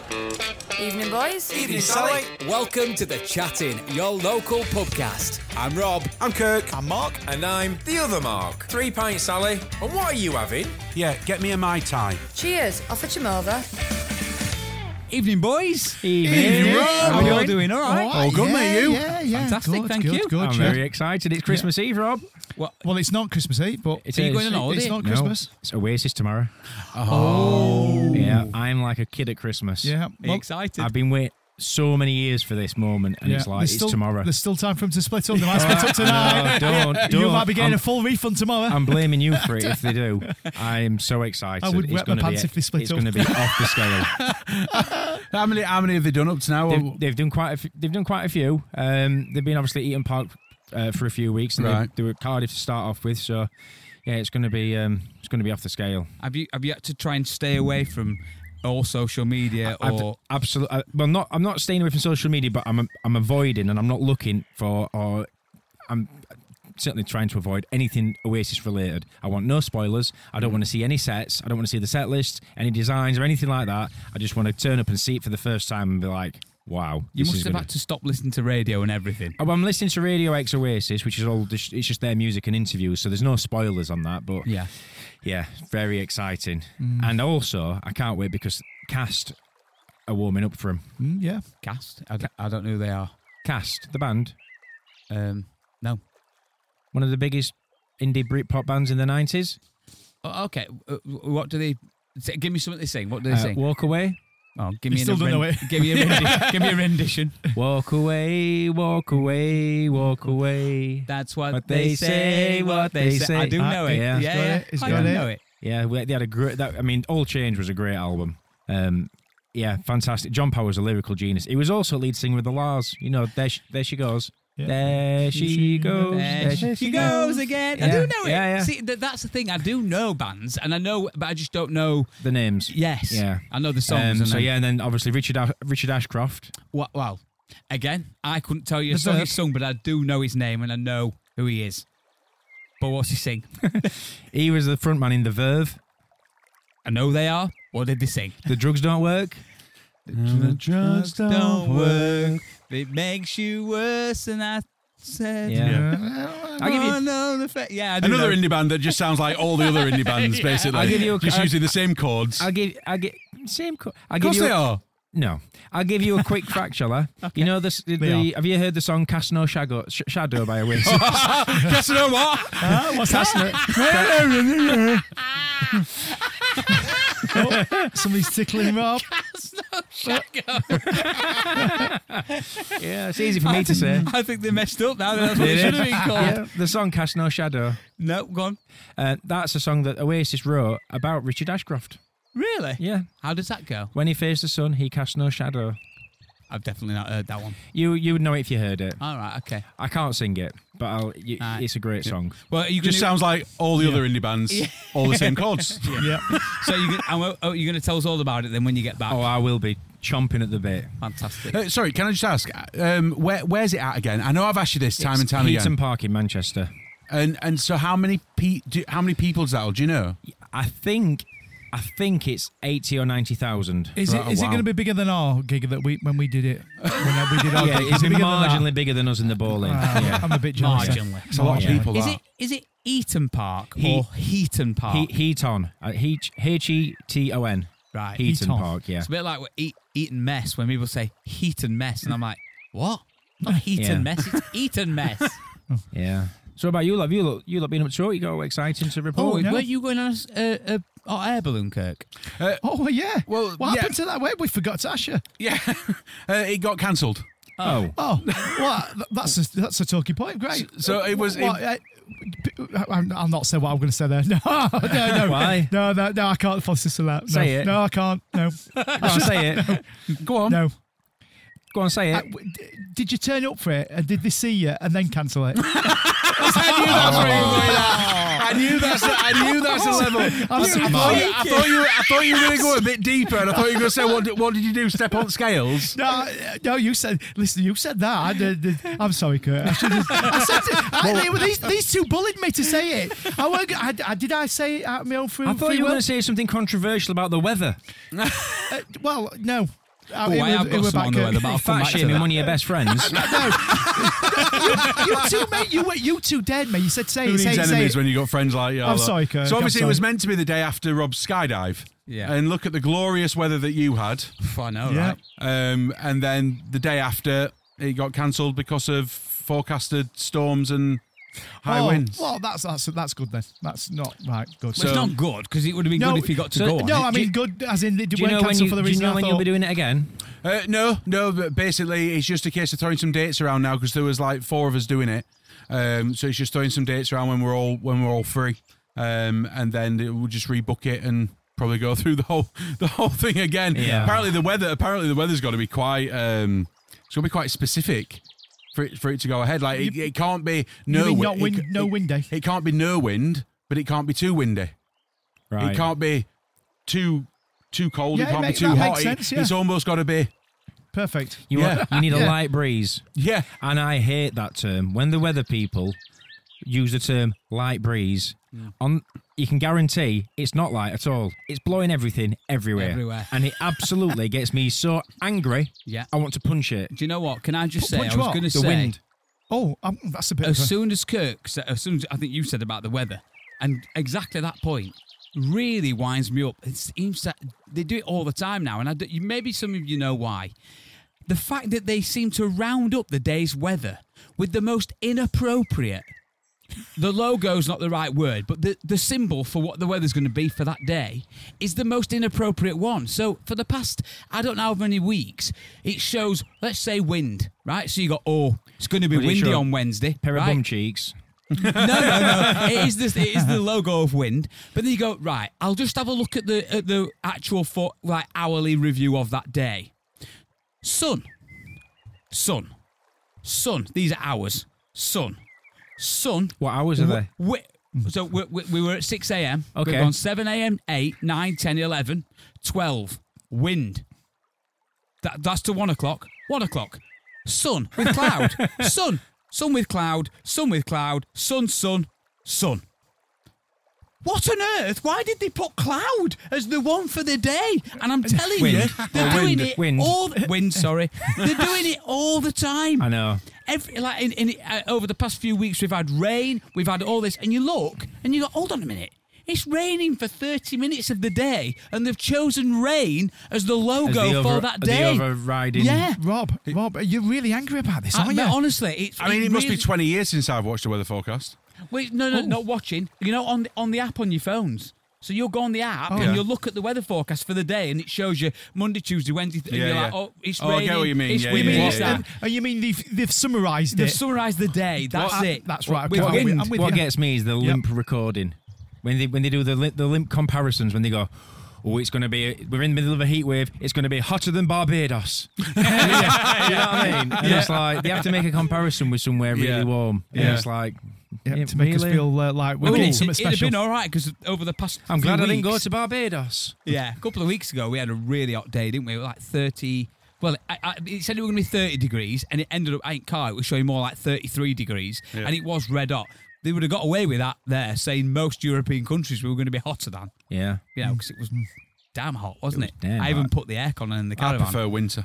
Evening, boys. Evening, Sally. Welcome to The Chatting, your local pubcast. I'm Rob. I'm Kirk. I'm Mark. And I'm the other Mark. 3 pints, Sally. And what are you having? Yeah, get me a Mai Tai. Cheers. Off at your over. Evening, boys. Evening, Rob. How are you all doing? All right. All good, mate, you? Yeah. Fantastic, thank you. Good, I'm very excited. It's Christmas Eve, Rob. Well, it's not Christmas Eve, but It Are you is. going on holiday? it's not No, Christmas. it's Oasis tomorrow. Oh. Yeah, I'm like a kid at Christmas. Yeah. Are you excited? I've been waiting so many years for this moment, and it's like, There's it's still, tomorrow. There's still time for them to split up. They might split up tonight. No, don't. You might be getting a full refund tomorrow. I'm blaming you for it if they do. I'm so excited. I would It's wet my gonna pants if they split It's up. going to be off the scale. How many have they done up to now? They've done quite a few. They've been obviously Eaton Park for a few weeks, and Right. they were at Cardiff to start off with. So yeah, it's going to be off the scale. Have you had to try and stay away from all social media Absolutely. I'm not staying away from social media, but I'm avoiding, and I'm not looking for, or I'm certainly trying to avoid anything Oasis related. I want no spoilers. I don't want to see any sets. I don't want to see the set list, any designs or anything like that. I just want to turn up and see it for the first time and be like, wow. You this must is have gonna- had to stop listening to radio and everything. Oh, I'm listening to Radio X Oasis, which is it's just their music and interviews, so there's no spoilers on that. But yeah, very exciting. And also, I can't wait because Cast are warming up for him. Yeah. Cast? I don't know who they are. Cast, the band, No. one of the biggest indie Britpop bands in the 90s. Oh, okay. What do they... Give me something they sing. What do they sing? Walk Away. Oh, give me You still don't know it. Give me a rendition. Walk away, walk away, walk away. That's what they say. what they say. I do know it. Yeah. Yeah. He's I got do it. know it. Yeah, they had a great... All Change was a great album. Yeah, fantastic. John Power's a lyrical genius. He was also lead singer with the Lars. You know, there she goes. Yeah. There she goes. There she goes again. I Yeah. do know it. Yeah. See, that's the thing. I do know bands, and I know, but I just don't know. The names. Yes. Yeah. I know the songs. And then obviously Richard Ashcroft. Well, again, I couldn't tell you a There's song no- he's sung, but I do know his name and I know who he is. But what's he sing? He was the frontman in The Verve. I know they are. What did they sing? The Drugs Don't Work. The drugs don't work. It makes you worse than I said. Yeah. I'll give you... Yeah, I do Another know. indie band that just sounds like all the other indie bands, basically. I'll give you just using the same chords. I'll get same. I'll Of give course you. they are. No, I'll give you a quick fact, shall I? You know this. Have you heard the song "Cast No Shadow" by Oasis? Guess no what? What's Somebody's tickling Rob. Yeah, it's easy for me to say. I think they messed up now. That's what it should have been called. Yeah, the song "Cast No Shadow." No, go on. That's a song that Oasis wrote about Richard Ashcroft. Really? Yeah. How does that go? When he faced the sun, he cast no shadow. I've definitely not heard that one. You would know it if you heard it. All right, okay. I can't sing it, but it's a great song. Well, are you Just sounds like all the other indie bands, all the same chords. Yeah. So you're going to tell us all about it then when you get back? Oh, I will be chomping at the bit. Fantastic. Sorry, can I just ask, where's it at again? I know I've asked you this time and time Heaton again. Park in Manchester. And so how many people is that? Do you know? I think it's 80 or 90,000. Is it going to be bigger than our gig that when we did it? When we did our Yeah, gig? it's Is it bigger than that? marginally bigger than us in the bowling. Yeah. I'm a bit jealous. Marginally. It's a lot of people. that. Is it Eaton Park or Heaton Park? Heaton. Heaton. Right. Heaton Heaton. Park, yeah. It's a bit like Eaton Mess when people say Heaton Mess, and I'm like, what? Not Heaton Yeah. Mess, it's Eaton Mess. Yeah. So about you, love? You lot been up to it? You got exciting to report? Were you going on a hot air balloon, Kirk? Oh, yeah. Well, what yeah. happened to that? We forgot to ask you. Yeah, it got cancelled. Oh. Oh, well, that's a talking point. Great. So it was- I'll not say what I'm going to say there. No. Why? No, I can't fuss that. No. Say it. No, I can't. No. Go on, say it. Go on. No. Go on, say it. Did you turn up for it and did they see you and then cancel it? I knew that's a level. I thought you were going to go a bit deeper, and I thought you were going to say, what did you do? Step on scales? No, you said. Listen, you said that. I'm sorry, Kurt. These two bullied me to say it. Did I say it out of my own free I thought free you were will? going to say something controversial about the weather. Well, no. I have got some on the weather, but I'll come Fat back to shaming that. one of your best friends. You two, mate. You two dead, mate. You said say Who it. needs Say enemies it. when you got friends like you? I'm sorry, Kirk. So obviously I'm it was sorry. meant to be the day after Rob's skydive. Yeah. And look at the glorious weather that you had. I know, Yeah. right? And then the day after, it got cancelled because of forecasted storms and high winds. Well, that's good then. That's not right. Good. Well, it's not good because it would have been No, good if you got to so- go on No, it. I mean good as in it Do you weren't know when cancelled you, for the do you reason know I when thought. you'll be doing it again? No, but basically it's just a case of throwing some dates around now because there was like 4 of us doing it. So it's just throwing some dates around when we're all free, and then we'll just rebook it and probably go through the whole thing again. Yeah. Apparently the weather's got to be quite it's got to be quite specific for it to go ahead. Like it can't be You mean wind. not wind, no wind day. It can't be no wind, but it can't be too windy. Right. It can't be too cold. Yeah, it can't be that too makes hot. sense, yeah. It's almost got to be. Perfect. You, Yeah. you need a Yeah. light breeze. Yeah. And I hate that term. When the weather people use the term light breeze, you can guarantee it's not light at all. It's blowing everything everywhere. Everywhere. And it absolutely gets me so angry, Yeah. I want to punch it. Do you know what? Can I just say? Punch I was what? going to The say. wind. Oh, that's a bit. As of a, soon as Kirk, as soon as I think you said about the weather, and exactly that point really winds me up. It seems that they do it all the time now, and maybe some of you know why. The fact that they seem to round up the day's weather with the most inappropriate. The logo's not the right word, but the symbol for what the weather's going to be for that day is the most inappropriate one. So for the past, I don't know how many weeks, it shows, let's say, wind, right? So you go, it's going to be What did it windy show? on Wednesday. Pair of right? bum cheeks. No. It is the logo of wind. But then you go, right, I'll just have a look at the actual hourly review of that day. Sun. These are hours. Sun. What hours are they? So we were at 6 a.m. Okay. We've gone 7 a.m., 8, 9, 10, 11, 12. Wind. That's to 1 o'clock. 1 o'clock. Sun with cloud. Sun. Sun with cloud. Sun with cloud. Sun. What on earth? Why did they put cloud as the one for the day? And I'm telling you, Wind. they're Oh, doing wind. it Wind. all. Wind, sorry. They're doing it all the time. I know. Over the past few weeks, we've had rain, we've had all this, and you look and you go, hold on a minute. It's raining for 30 minutes of the day, and they've chosen rain as the logo for that day. The overriding. Yeah. Rob, you're really angry about this, aren't you? Honestly, It must be 20 years since I've watched the weather forecast. Wait, no, not watching. You know, on the app on your phones. So you'll go on the app and Yeah. you'll look at the weather forecast for the day, and it shows you Monday, Tuesday, Wednesday, and Yeah, you're yeah. like, oh, it's Oh, I raining. get what you mean. It's Yeah, windy, yeah, it's yeah, that. And you mean they've summarised They've it? summarised the day. That's it. That's right. With I'm wind. with What you. gets me is the limp recording. When they do the limp comparisons, when they go, it's going to be, we're in the middle of a heat wave, it's going to be hotter than Barbados. You know what I mean? And it's like, they have to make a comparison with somewhere really Yeah. warm. And Yeah. it's like, to make us really? feel like we're Well, getting it'd something have special. been all right because over the past I'm few glad I didn't go weeks- to Barbados. Yeah, a couple of weeks ago, we had a really hot day, didn't we? Like 30. Well, it said it was going to be 30 degrees, and it ended up, I think, it was showing more like 33 degrees, and it was red hot. They would have got away with that there, saying most European countries we were going to be hotter than. Yeah. You know, because it was damn hot, wasn't it? damn I even hot. put the aircon in the I caravan. prefer winter.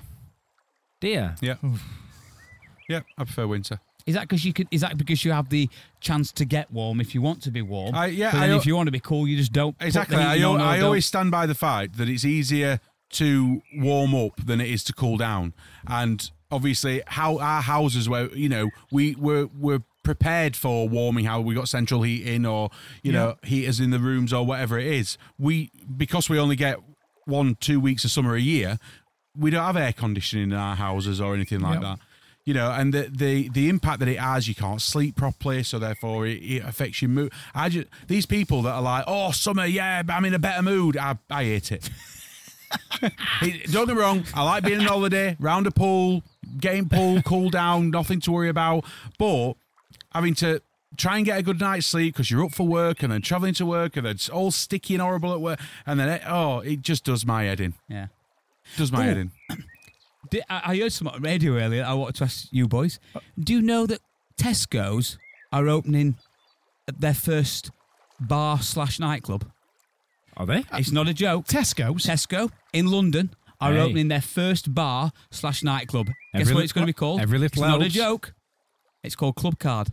Dear. Yeah. Yeah, I prefer winter. Is that because you have the chance to get warm if you want to be warm? But then if you want to be cool, you just don't. put the Exactly. heating on or I don't- always stand by the fact that it's easier to warm up than it is to cool down. And obviously, how our houses were, we're prepared for warming. How we got central heating or heaters in the rooms or whatever it is. Because we only get 1-2 weeks of summer a year, we don't have air conditioning in our houses or anything like that. And the impact that it has, you can't sleep properly, so therefore it affects your mood. These people that are like, oh, summer, yeah, I'm in a better mood. I hate it. Don't get me wrong, I like being on holiday, round a pool, getting pool, cool down, nothing to worry about. But having to try and get a good night's sleep because you're up for work and then travelling to work and then it's all sticky and horrible at work, and then it just does my head in. Yeah. Does my head in. I heard something on the radio earlier. I wanted to ask you boys. Do you know that Tesco's are opening their first bar/nightclub? Are they? It's not a joke. Tesco's. Tesco in London are Hey. opening their first bar/nightclub. Guess Every what li- it's going to be called? Every It's little not a helps. joke. It's called Club Card.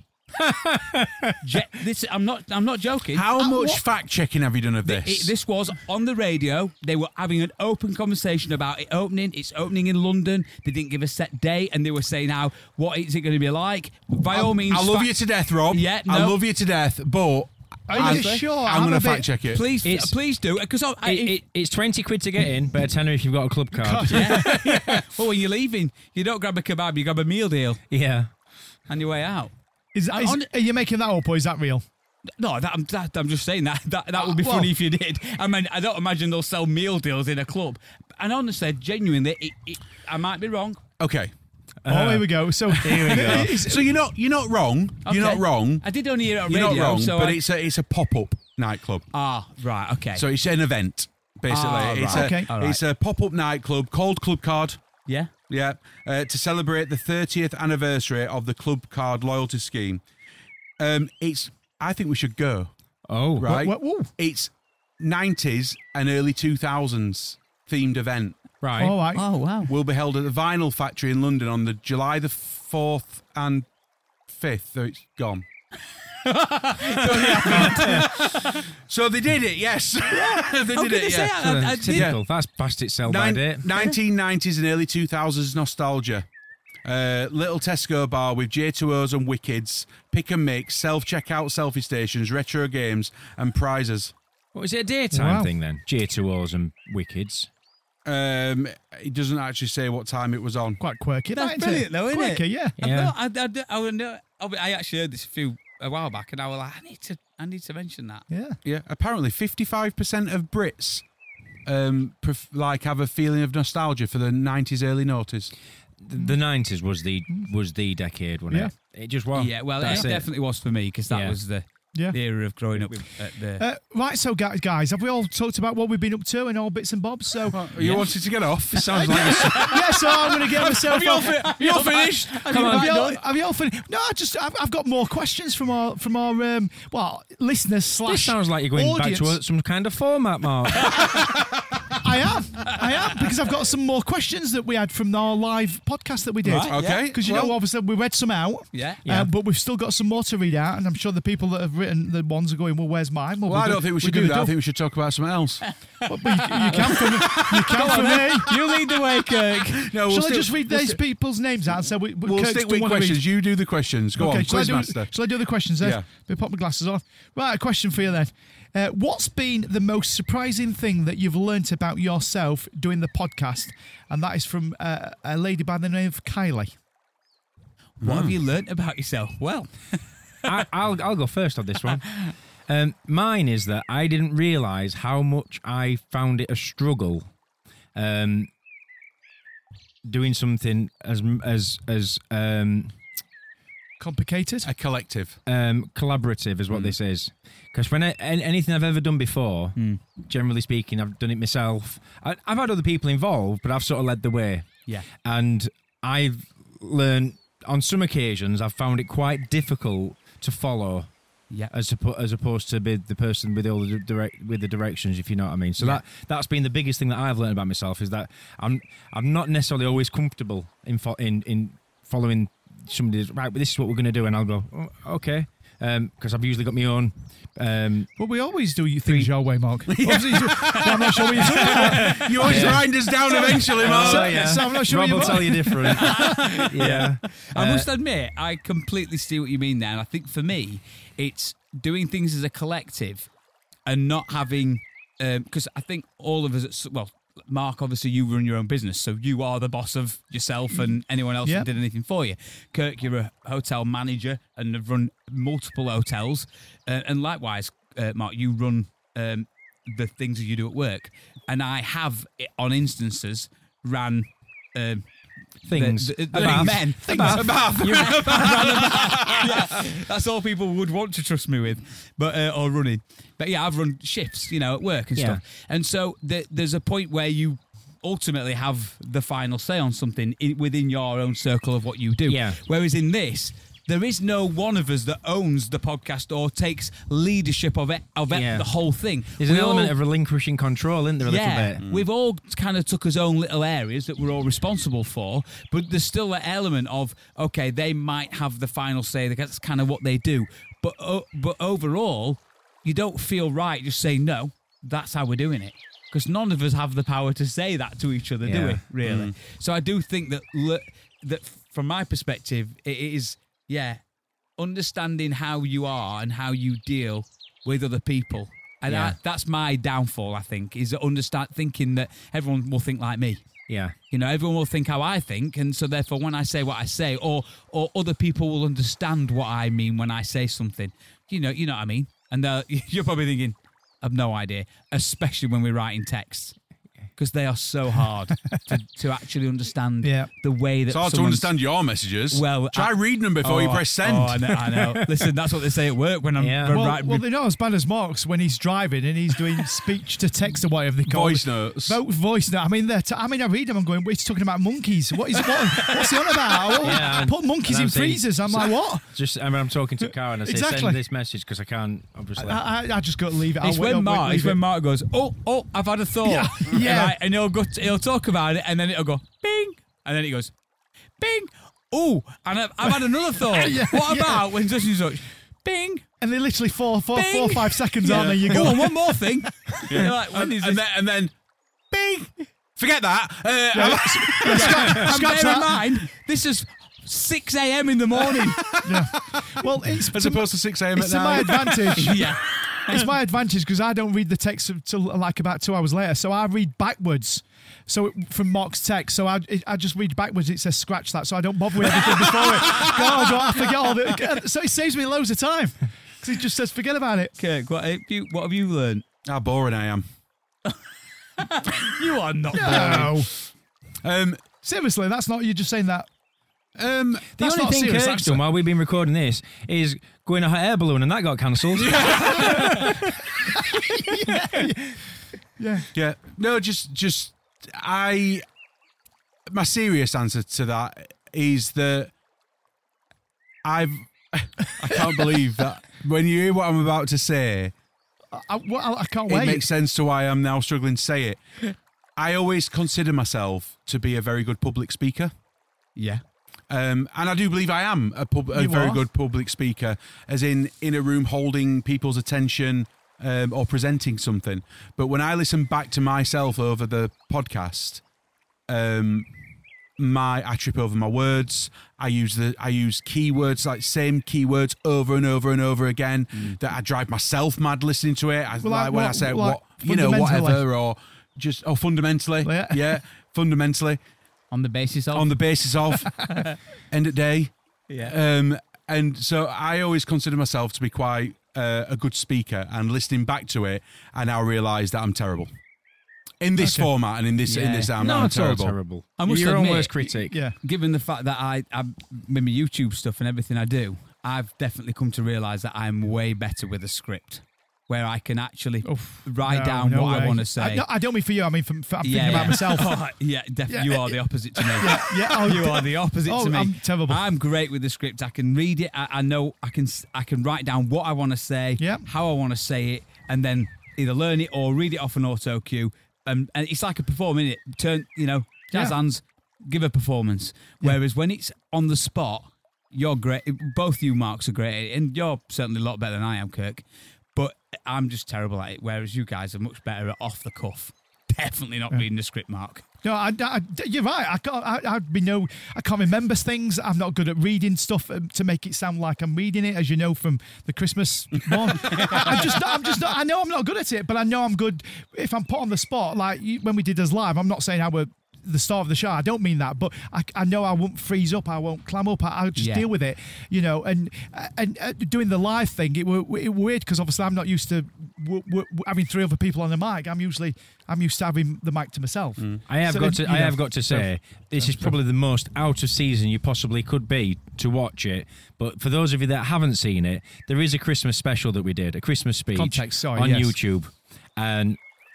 I'm not joking. How much fact checking have you done of this? This was on the radio. They were having an open conversation about it opening. It's opening in London. They didn't give a set date, and they were saying how what is it going to be like. By all means, I love you to death, Rob. Yeah, I no. love you to death, but Are you sure? I'm going a to bit- fact check it. please do because It's 20 quid to get in, but a tenner if you've got a club card. well, when you're leaving, you don't grab a kebab, you grab a meal deal Yeah. on your way out. Are you making that up or is that real? No, I'm just saying that would be well- funny if you did. I mean, I don't imagine they'll sell meal deals in a club. And honestly, genuinely, I might be wrong. Okay. Oh, here we go. So here we go. So you're not wrong. You're not Okay. wrong. I did only hear it on You're radio. not wrong, so but I- it's a pop-up nightclub. right, okay. So it's an event, basically. Ah, it's right. Okay. All right. it's a pop-up nightclub called Club Card. yeah. Yeah, to celebrate the 30th anniversary of the Club Card loyalty scheme. I think we should go. Oh. Right. Whoa. It's 90s and early 2000s themed event. Right. All right. Oh, wow. Will be held at the Vinyl Factory in London on the July the 4th and 5th. So it's gone. So they did it, yes. They did it, yeah. I did. Typical. That's past its sell by date. 1990s and early 2000s nostalgia. Little Tesco bar with J2Os and Wickeds, pick and mix, self-checkout selfie stations, retro games and prizes. What was it, a daytime Wow. thing then? J2Os and Wickeds. It doesn't actually say what time it was on. Quite quirky. That's that, isn't brilliant, though, isn't it? Quirky, yeah. Yeah. I actually heard this a while back, and I was like, I need to mention that. Yeah. Yeah, apparently 55% of Brits have a feeling of nostalgia for the 90s, early noughties. The 90s was the decade, wasn't it? It just was. Yeah, well, That's it definitely was for me because that Yeah. was the Yeah. era of growing up at the. Right, so guys, have we all talked about what we've been up to and all bits and bobs? So You wanted to get off? Sounds like yeah, so I'm going to get myself. You're finished? Come on. Have you all finished? No, I've got more questions from our listeners slash. This sounds like you're going audience. back to some kind of format, Mark. I am because I've got some more questions that we had from our live podcast that we did. Right, Okay. Because you know, obviously we read some out. Yeah. But we've still got some more to read out, and I'm sure the people that have written the ones are going, well, where's mine? Well, I don't think we should do that. I think we should talk about something else. But you can for me. You can for me. You lead the way, Kirk. No, Shall I just read these people's names out? So We'll Kirk's stick don't with wanna read- questions. You do the questions. Go on, shall Quizmaster. I do the questions then? Yeah. Let me pop my glasses on. Right, a question for you then. What's been the most surprising thing that you've learnt about yourself doing the podcast? And that is from a lady by the name of Kylie. What have you learnt about yourself? Well, I'll go first on this one. Mine is that I didn't realise how much I found it a struggle doing something as Complicated? A collective. collaborative is what this is. Because when anything I've ever done before, generally speaking, I've done it myself. I've had other people involved, but I've sort of led the way. yeah. And I've learned on some occasions I've found it quite difficult to follow. Yeah. As opposed to be the person with all the with the directions, if you know what I mean. So Yeah. that's been the biggest thing that I've learned about myself is that I'm not necessarily always comfortable in following somebody's right. But this is what we're going to do, and I'll go okay because I've usually got my own. Well, we always do things your way, Mark. Obviously, I'm not sure what you're talking about. You always grind us down eventually, Mark. So I'm not sure Rob what will you're tell you different. Yeah, I must admit, I completely see what you mean there. And I think for me, it's doing things as a collective and not having, because I think all of us, Mark, obviously you run your own business, so you are the boss of yourself and anyone else Yeah. who did anything for you. Kirk, you're a hotel manager and have run multiple hotels. And likewise, Mark, you run the things that you do at work. And I have, on instances, ran... things. The Bath. men. A bath. Yeah, that's all people would want to trust me with, but or running. But yeah, I've run shifts, at work and Yeah. stuff. And so there's a point where you ultimately have the final say on something within your own circle of what you do. Yeah. Whereas in this, there is no one of us that owns the podcast or takes leadership of it, Yeah. the whole thing. There's an element of relinquishing control, isn't there, a little bit? We've all kind of took our own little areas that we're all responsible for, but there's still an element of, okay, they might have the final say. That's kind of what they do. But overall, you don't feel right just saying, no, that's how we're doing it. Because none of us have the power to say that to each other, do we, really? So I do think that from my perspective, it is, understanding how you are and how you deal with other people. And that's my downfall, I think, is thinking that everyone will think like me. Yeah. Everyone will think how I think, and so therefore when I say what I say, or other people will understand what I mean when I say something. You know what I mean? And you're probably thinking, I've no idea, especially when we're writing texts. Because they are so hard to actually understand the way that it's hard to understand your messages. Well, try reading them before you press send. Oh, I know. Listen, that's what they say at work when I'm writing. Well, they're not as bad as Mark's when he's driving and he's doing speech to text or whatever they call Voice it. notes. Voice note. I mean, I read them. I'm going, what's he talking about monkeys? What's he on about? Put monkeys in freezers. I'm like, what? I'm talking to Karen and I say, send this message because I can't, obviously. I just got to leave it. It's when Mark goes, oh, I've had a thought. Yeah. And he'll talk about it, and then it'll go bing, and then it goes bing. Oh, and I've had another thought. What about when such and such? Bing. And they're literally 4 or 5 seconds, aren't they? You go, and one more thing. Like, and then bing. Forget that. And bear in mind, this is 6 a.m. in the morning. Well, it's as opposed to 6 a.m. at It's night. to my advantage. Yeah. It's my advantage because I don't read the text until like about 2 hours later. So I read backwards. So from Mark's text, so I just read backwards. It says scratch that, so I don't bother with everything before it. God, I forget all the. So it saves me loads of time because it just says forget about it. Kirk, what have you learned? How boring I am. You are not No. Seriously, that's not. You're just saying that. The That's only not thing serious, Kirk's done while we've been recording this is going a hot air balloon, and that got cancelled. Yeah. No, just my serious answer to that is that I can't believe that when you hear what I'm about to say, I can't it wait. makes sense to why I'm now struggling to say it. I always consider myself to be a very good public speaker. Yeah. And I do believe I am a very good public speaker, as in a room holding people's attention or presenting something. But when I listen back to myself over the podcast, I trip over my words. I use keywords, like same keywords over and over and over again. That I drive myself mad listening to it. I say whatever, or just fundamentally, fundamentally. On the basis of end of day. Yeah. And so I always consider myself to be quite a good speaker, and listening back to it, I now realise that I'm terrible. In this format and in this I'm terrible. I must You're your own admit, worst critic. Yeah. Given the fact that I with my YouTube stuff and everything I do, I've definitely come to realise that I'm way better with a script, where I can actually write down what I want to say. I don't mean for you. I mean, I'm thinking about myself. Definitely. You are the opposite to me. You are the opposite to me. I'm terrible. I'm great with the script. I can read it. I know I can write down what I want to say, how I want to say it, and then either learn it or read it off an auto cue. And it's like a performing it. Turn, jazz hands, give a performance. Whereas when it's on the spot, you're great. Both you, Marks, are great, and you're certainly a lot better than I am, Kirk. But I'm just terrible at it, whereas you guys are much better at off the cuff. Definitely not reading the script, Mark. No, you're right. I can't remember things. I'm not good at reading stuff to make it sound like I'm reading it, as you know from the Christmas one. I'm just not. I know I'm not good at it, but I know I'm good if I'm put on the spot. Like when we did us live, I'm not saying we're the star of the show. I don't mean that, but I know I won't freeze up. I won't clam up. I'll just deal with it, And doing the live thing, it weird because obviously I'm not used to having 3 other people on the mic. I'm used to having the mic to myself. I have got to say, this is probably the most out of season you possibly could be to watch it. But for those of you that haven't seen it, there is a Christmas special that we did, a Christmas speech on YouTube, and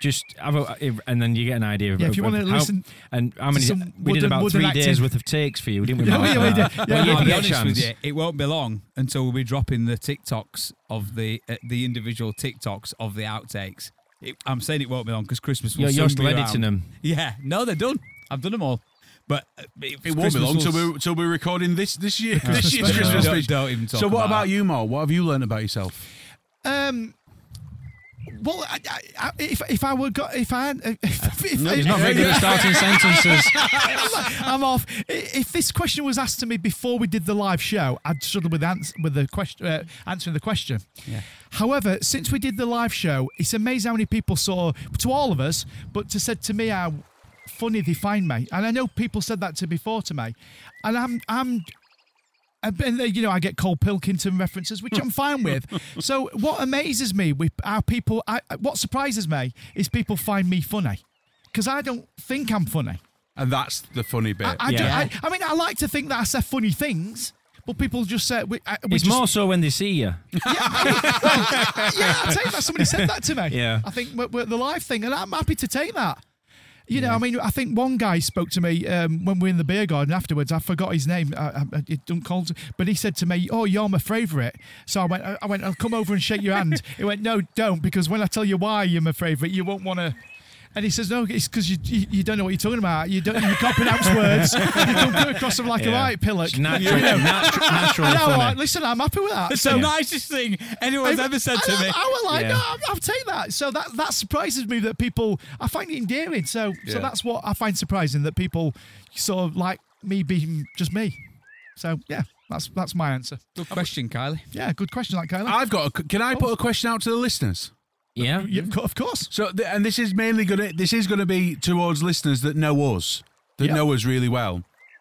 just have and then you get an idea of Yeah, if you of want to how- listen and how many some we did about wooden 3 days acting. worth of takes for you, didn't we? Yeah, Mark? we did. Yeah, Well, yeah. if I'll you be get a honest chance. with you, it won't be long until we'll be dropping the TikToks of the individual TikToks of the outtakes. I'm saying it won't be long because Christmas will You're soon still be editing around. them. Yeah, no, they're done. I've done them all. But It won't be long till we're recording this year. This year's special. Christmas Don't, speech. don't even talk So what about it. you, Mo? What have you learned about yourself? Well, if I were got if I if No, he's not very good at starting sentences. I'm off. If this question was asked to me before we did the live show, I'd struggle with the question, answering the question. Yeah. However, since we did the live show, it's amazing how many people saw, to all of us, but said to me how funny they find me, and I know people said that before to me, and and you know, I get Cole Pilkington references, which I'm fine with. So what amazes me with how people, what surprises me is people find me funny, because I don't think I'm funny. And that's the funny bit. I Yeah. mean, I like to think that I say funny things, but people just say It's more so when they see you. Yeah, I'll take that. Somebody said that to me. Yeah. I think we're the live thing, and I'm happy to take that. You know, I mean, I think one guy spoke to me when we were in the beer garden afterwards. I forgot his name. It don't call, but he said to me, "Oh, you're my favourite." So I went, "I'll come over and shake your hand." He went, "No, don't, because when I tell you why you're my favourite, you won't want to." And he says, "No, it's because you don't know what you're talking about. You can't pronounce words. You don't come across them like a right pillock." It's natural, natural And I was funny. like, "Listen, I'm happy with that." It's So- the nicest thing anyone's ever said to me. I was like, Yeah. no, I'll take that. So that surprises me that people, I find it endearing. So that's what I find surprising, that people sort of like me being just me. So yeah, that's my answer. Good question, Kylie. Yeah, good question, like Kyla. I've got. Can I put a question out to the listeners? Yeah. Yeah, of course. So, and this is mainly going to be towards listeners that know us, that Yep. know us really well.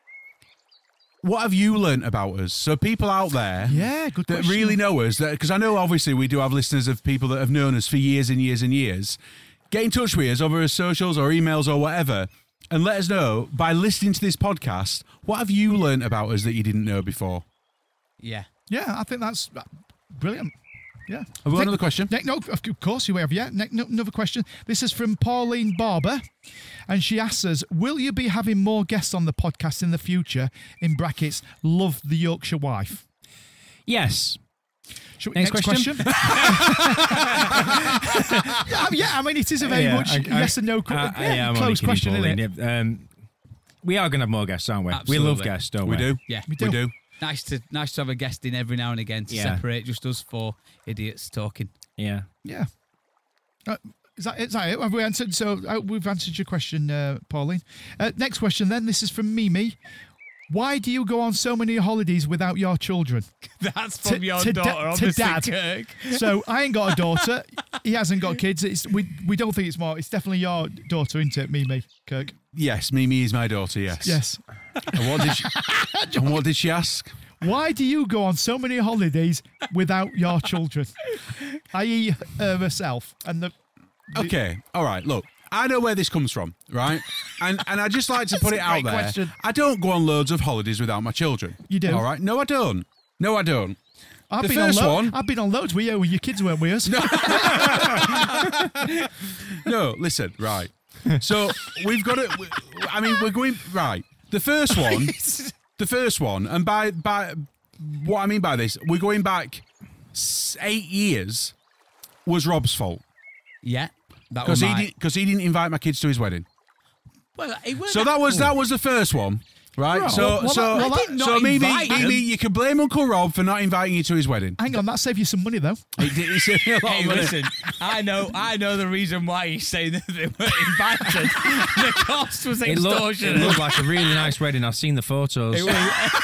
What have you learnt about us? So, people out there, Yeah, good that question. really know us, because I know obviously we do have listeners of people that have known us for years and years and years. Get in touch with us over our socials or emails or whatever, and let us know by listening to this podcast. What have you learnt about us that you didn't know before? Yeah. Yeah, I think that's brilliant. Yeah. Have we got another question? No, of course you have. Yeah. Another question. This is from Pauline Barber, and she asks us, "Will you be having more guests on the podcast in the future?" In brackets, love the Yorkshire wife. Yes. Next question. yeah, I mean, it is a very much yes and no I'm close only question, kidding, isn't it? Pauline. We are going to have more guests, aren't we? We love Absolutely. guests, don't we? We do. Yeah. We do. We do. Nice to have a guest in every now and again to Yeah. separate just us four idiots talking. Yeah. Yeah. Is that it? Have we answered? So we've answered your question, Pauline. Next question then. This is from Mimi. Why do you go on so many holidays without your children? That's To- from your to daughter, da- to obviously, dad. Kirk. So I ain't got a daughter. He hasn't got kids. We don't think it's more. It's definitely your daughter, isn't it, Mimi, Kirk? Yes, Mimi is my daughter. Yes. Yes. And what did she ask? Why do you go on so many holidays without your children? I.e., herself and the. Okay, all right. Look, I know where this comes from, right? And I just like to put it out great there. question. I don't go on loads of holidays without my children. You do? All right? No, I don't. No, I don't. I've The been first on one- I've been on loads with you when your kids weren't with us. No, listen, right. So we've got it. I mean, we're going right. The first one, and by what I mean by this, we're going back 8 years. Was Rob's fault Yeah. That was because he didn't invite my kids to his wedding. Well, it was So that was the first one, right? Right. So Well, so that- I did not so maybe invite them. you can blame Uncle Rob for not inviting you to his wedding. Hang on, that saved you some money though. He saved me a lot Hey, of money. listen, I know the reason why he's saying that they weren't invited. The cost was It extortionate. looked like a really nice wedding. I've seen the photos. It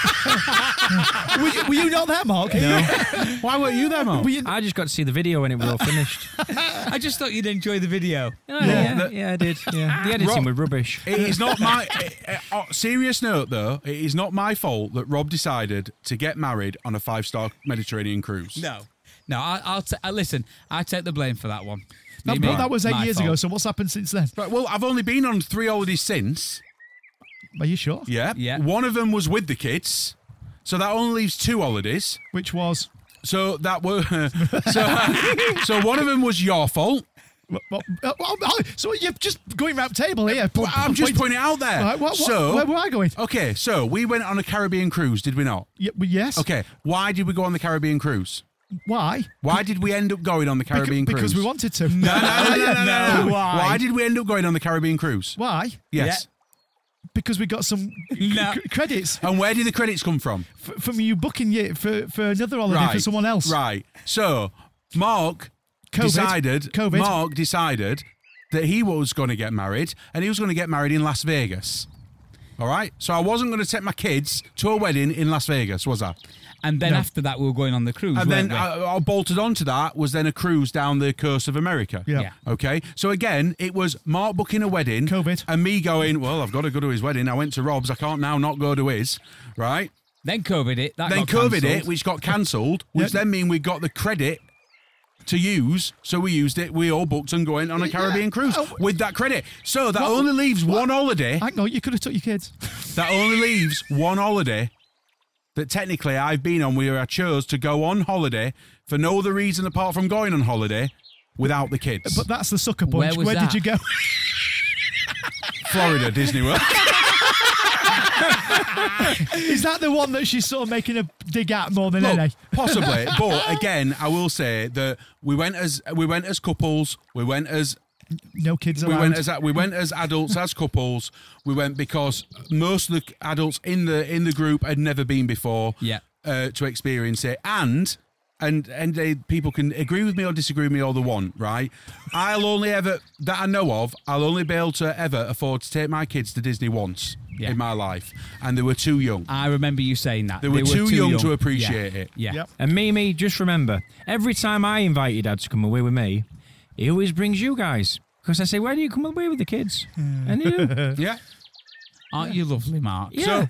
was- Were you not there, Mark? No. Why weren't you there, Mark? Were you, I just got to see the video when it was all finished. I just thought you'd enjoy the video. Yeah, I did. Yeah. The editing was rubbish. It is not my serious note though. It is not my fault that Rob decided to get married on a 5-star Mediterranean cruise. No, I'll listen. I take the blame for that one. that, Me, that was 8 my years fault. ago, so what's happened since then? Right, well, I've only been on 3 holidays since. Are you sure? Yeah. Yeah. One of them was with the kids, so that only leaves 2 holidays. Which was. So that were so one of them was your fault, So you're just going round table here. I'm just pointing it out there. Right, so, where were I going? Okay, so we went on a Caribbean cruise, did we not? Yes. Okay, why did we go on the Caribbean cruise? Why? Why did we end up going on the Caribbean cruise? Because we wanted to. No. Why? Why did we end up going on the Caribbean cruise? Why? Yes. Because we got some credits And where did the credits come from? from you booking it for another holiday for someone else. Right. So Mark COVID. Mark decided that he was going to get married, and he was going to get married in Las Vegas. All right. So I wasn't going to take my kids to a wedding in Las Vegas, was I? And then after that, we were going on the cruise. And then weren't we? I bolted onto that was then a cruise down the coast of America. Yeah. Okay. So again, it was Mark booking a wedding. COVID. And me going, well, I've got to go to his wedding. I went to Rob's. I can't now not go to his. Right. Then COVID hit. Then COVID hit, which got cancelled, which then mean we got the credit to use. So we used it. We all booked and going on a Caribbean cruise with that credit. So that only leaves one holiday. I know, you could have took your kids. That only leaves one holiday that technically I've been on where I chose to go on holiday for no other reason apart from going on holiday without the kids. But that's the sucker punch. Where was did that? you go? Florida, Disney World. Is that the one that she's sort of making a dig at more than Look, any? possibly. But again, I will say that we went as couples, we went as No kids We allowed. went as adults, as couples. We went because most of the adults in the group had never been before. Yeah. To experience it, and people can agree with me or disagree with me all they want, right? I'll only ever that I know of. I'll only be able to ever afford to take my kids to Disney once in my life, and they were too young. I remember you saying that. They were too young to appreciate it. Yeah. Yep. And Mimi, just remember, every time I invite your dad to come away with me, he always brings you guys. Because I say, why do you come away with the kids? And you do. Yeah. Aren't you lovely, Mark? Yeah.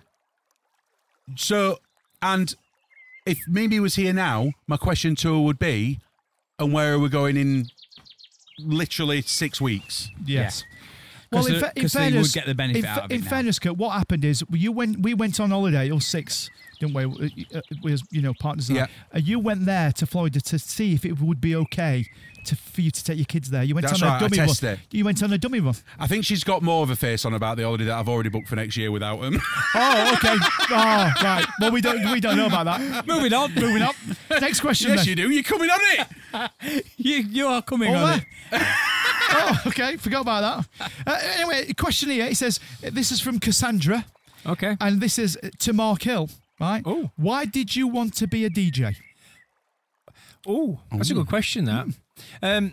So, and if Mimi was here now, my question to her would be, and where are we going in literally 6 weeks? Yes. Well, in because they would get the benefit out of it In now. fairness, Kurt, what happened is we went on holiday, all six, didn't we? We was, partners. Yeah. And you went there to Florida to see if it would be okay for you to take your kids there. You went That's on right, a dummy I run. tested it. You went on a dummy run. I think she's got more of a face on about the holiday that I've already booked for next year without him. Oh, okay. Oh, right. Well, we don't know about that. Moving on. Moving up. Next question. Yes, then. you do. You're coming on it. You are coming Oh, on there. it. Oh, okay. Forgot about that. Anyway, question here. It says, this is from Cassandra, Okay. and this is to Mark Hill, right? Oh. Why did you want to be a DJ? Oh, that's a good question. That.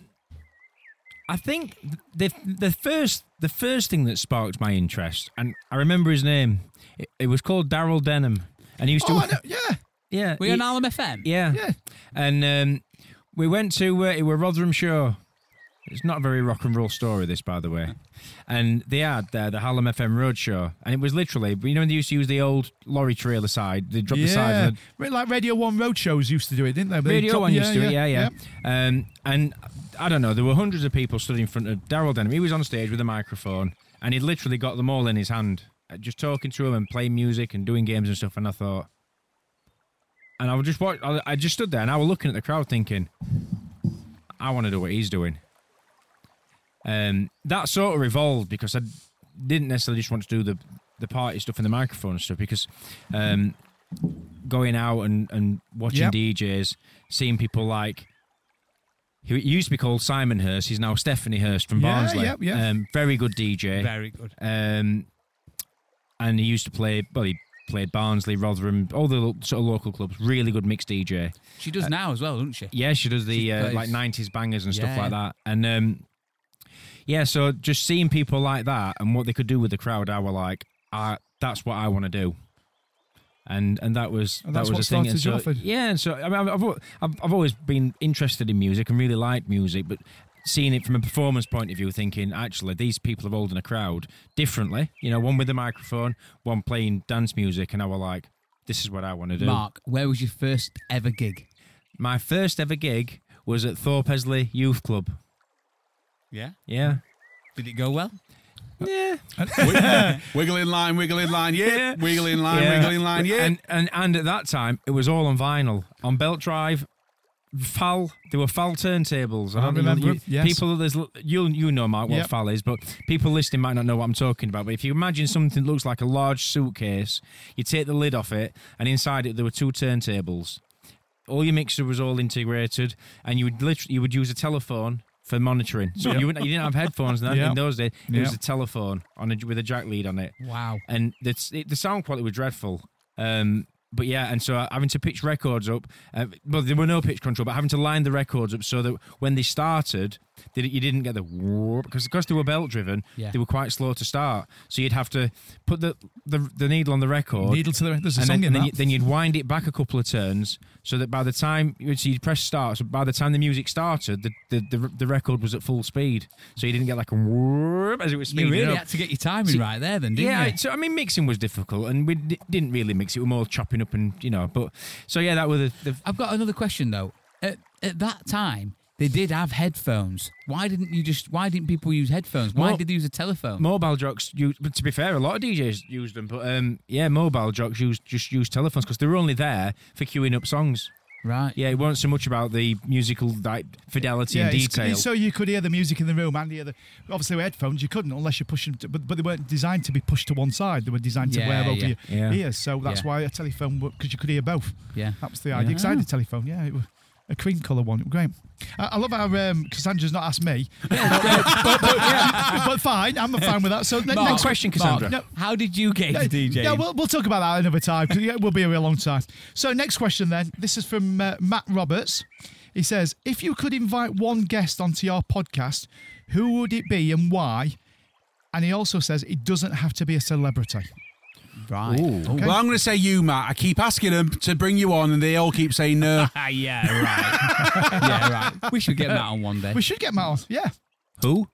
I think the first thing that sparked my interest, and I remember his name. It was called Daryl Denham, and he used to. Oh, I know. Yeah. Yeah. Were you on Alum FM? Yeah. Yeah. And we went to it were Rotherham Show. It's not a very rock and roll story, this, by the way. And they had the Hallam FM Roadshow, and it was literally, when they used to use the old lorry trailer side, they dropped the side. Like Radio 1 roadshows used to do it, didn't they? Radio 1 used to do it, yeah. And I don't know, there were hundreds of people stood in front of Daryl Denham. He was on stage with a microphone, and he'd literally got them all in his hand, just talking to them and playing music and doing games and stuff. And I thought, and I just stood there, and I was looking at the crowd thinking, I want to do what he's doing. That sort of evolved because I didn't necessarily just want to do the party stuff and the microphone and stuff, because going out and watching DJs, seeing people like, he used to be called Simon Hurst, he's now Stephanie Hurst from Barnsley. Very good DJ. Very good. And he used to play, he played Barnsley, Rotherham, all the sort of local clubs. Really good mixed DJ. She does now as well, doesn't she? Yeah, she does the like 90s bangers and stuff like that. And so just seeing people like that and what they could do with the crowd, I was like, that's what I want to do. And that was that's a what thing. started you off with. Yeah, and so I mean, I've always been interested in music and really liked music, but seeing it from a performance point of view, thinking actually these people are holding a crowd differently. One with a microphone, one playing dance music, and I was like, this is what I want to do. Mark, where was your first ever gig? My first ever gig was at Thorpe Hesley Youth Club. Yeah. Yeah. Did it go well? Yeah. Wiggle in line, yeah. Wiggle in line, yeah. And at that time, it was all on vinyl. On Belt Drive, FAL. There were FAL turntables. I don't think remember. Yes. People, you know, Mark, what Yep. FAL is, but people listening might not know what I'm talking about. But if you imagine something that looks like a large suitcase, you take the lid off it, and inside it there were 2 turntables. All your mixer was all integrated, and you would use a telephone for monitoring. So Yep. you didn't have headphones then Yep. in those days. It was Yep. a telephone with a jack lead on it. Wow. And the sound quality was dreadful. But yeah, and so having to pitch records up, well, there were no pitch control, but having to line the records up so that when they started, you didn't get the whoop, because they were belt driven. Yeah. They were quite slow to start, so you'd have to put the needle on the record. Needle to the. There's a And song then, in and that. then you'd wind it back a couple of turns, so that by the time you'd press start, so by the time the music started, the record was at full speed, so you didn't get like a whoop as it was You speeding really up. had to get your timing See, right there, then, didn't Yeah, you? so I mean, mixing was difficult, and we didn't really mix it. We were more chopping up, and but so yeah, that were the I've got another question though. At that time, they did have headphones. Why didn't people use headphones? Why Well, did they use a telephone? mobile jocks. But to be fair, a lot of DJs used them, but mobile jocks used telephones because they were only there for queuing up songs. Right. Yeah, it wasn't so much about the musical fidelity and it's- detail. so you could hear the music in the room and hear obviously with headphones you couldn't unless you're pushing, but they weren't designed to be pushed to one side. They were designed to Yeah, wear over yeah. your Yeah. ears. So that's Yeah. why a telephone, because you could hear both. Yeah. That was the idea. Because I had a telephone, yeah. It was a cream colour one. Great. I love how Cassandra's not asked me. but fine, I'm fine with that. So Mark, next question, Cassandra. No, How did you get into DJing? yeah, we'll talk about that another time because it will be a real long time. So next question then. This is from Matt Roberts. He says, if you could invite one guest onto your podcast, who would it be and why? And he also says it doesn't have to be a celebrity. Right. Ooh. Oh, Well, I'm going to say you, Matt. I keep asking them to bring you on, and they all keep saying no. yeah, right. Yeah, right. We should get Matt on one day. We should get Matt on. Yeah. Who?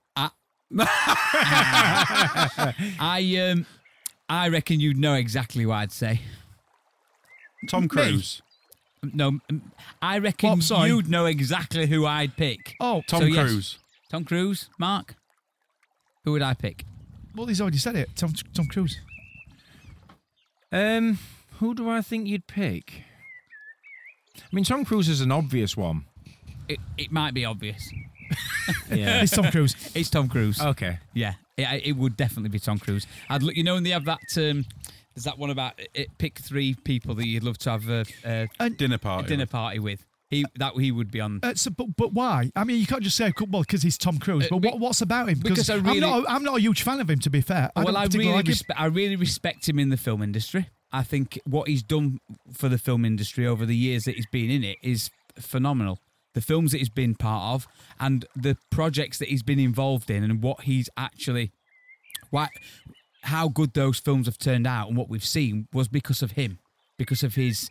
I reckon you'd know exactly what I'd say. Tom Cruise. No, I reckon What? Sorry. you'd know exactly who I'd pick. Oh, Tom So, yes. Cruise. Tom Cruise, Mark. Who would I pick? well, he's already said it. Tom Cruise. Who do I think you'd pick? I mean, Tom Cruise is an obvious one. It might be obvious. Yeah. It's Tom Cruise. It's Tom Cruise. Okay. Yeah, it would definitely be Tom Cruise. I'd look. You know, when they have that. There's that one about pick 3 people that you'd love to have a Dinner party. dinner party with. He would be on. But why? I mean, you can't just say, well, because he's Tom Cruise. But what's about him? because I really- I'm not a huge fan of him, to be fair. Well, don't I particularly like him. really respect him in the film industry. I think what he's done for the film industry over the years that he's been in it is phenomenal. The films that he's been part of and the projects that he's been involved in and what he's actually... how good those films have turned out and what we've seen was because of him, because of his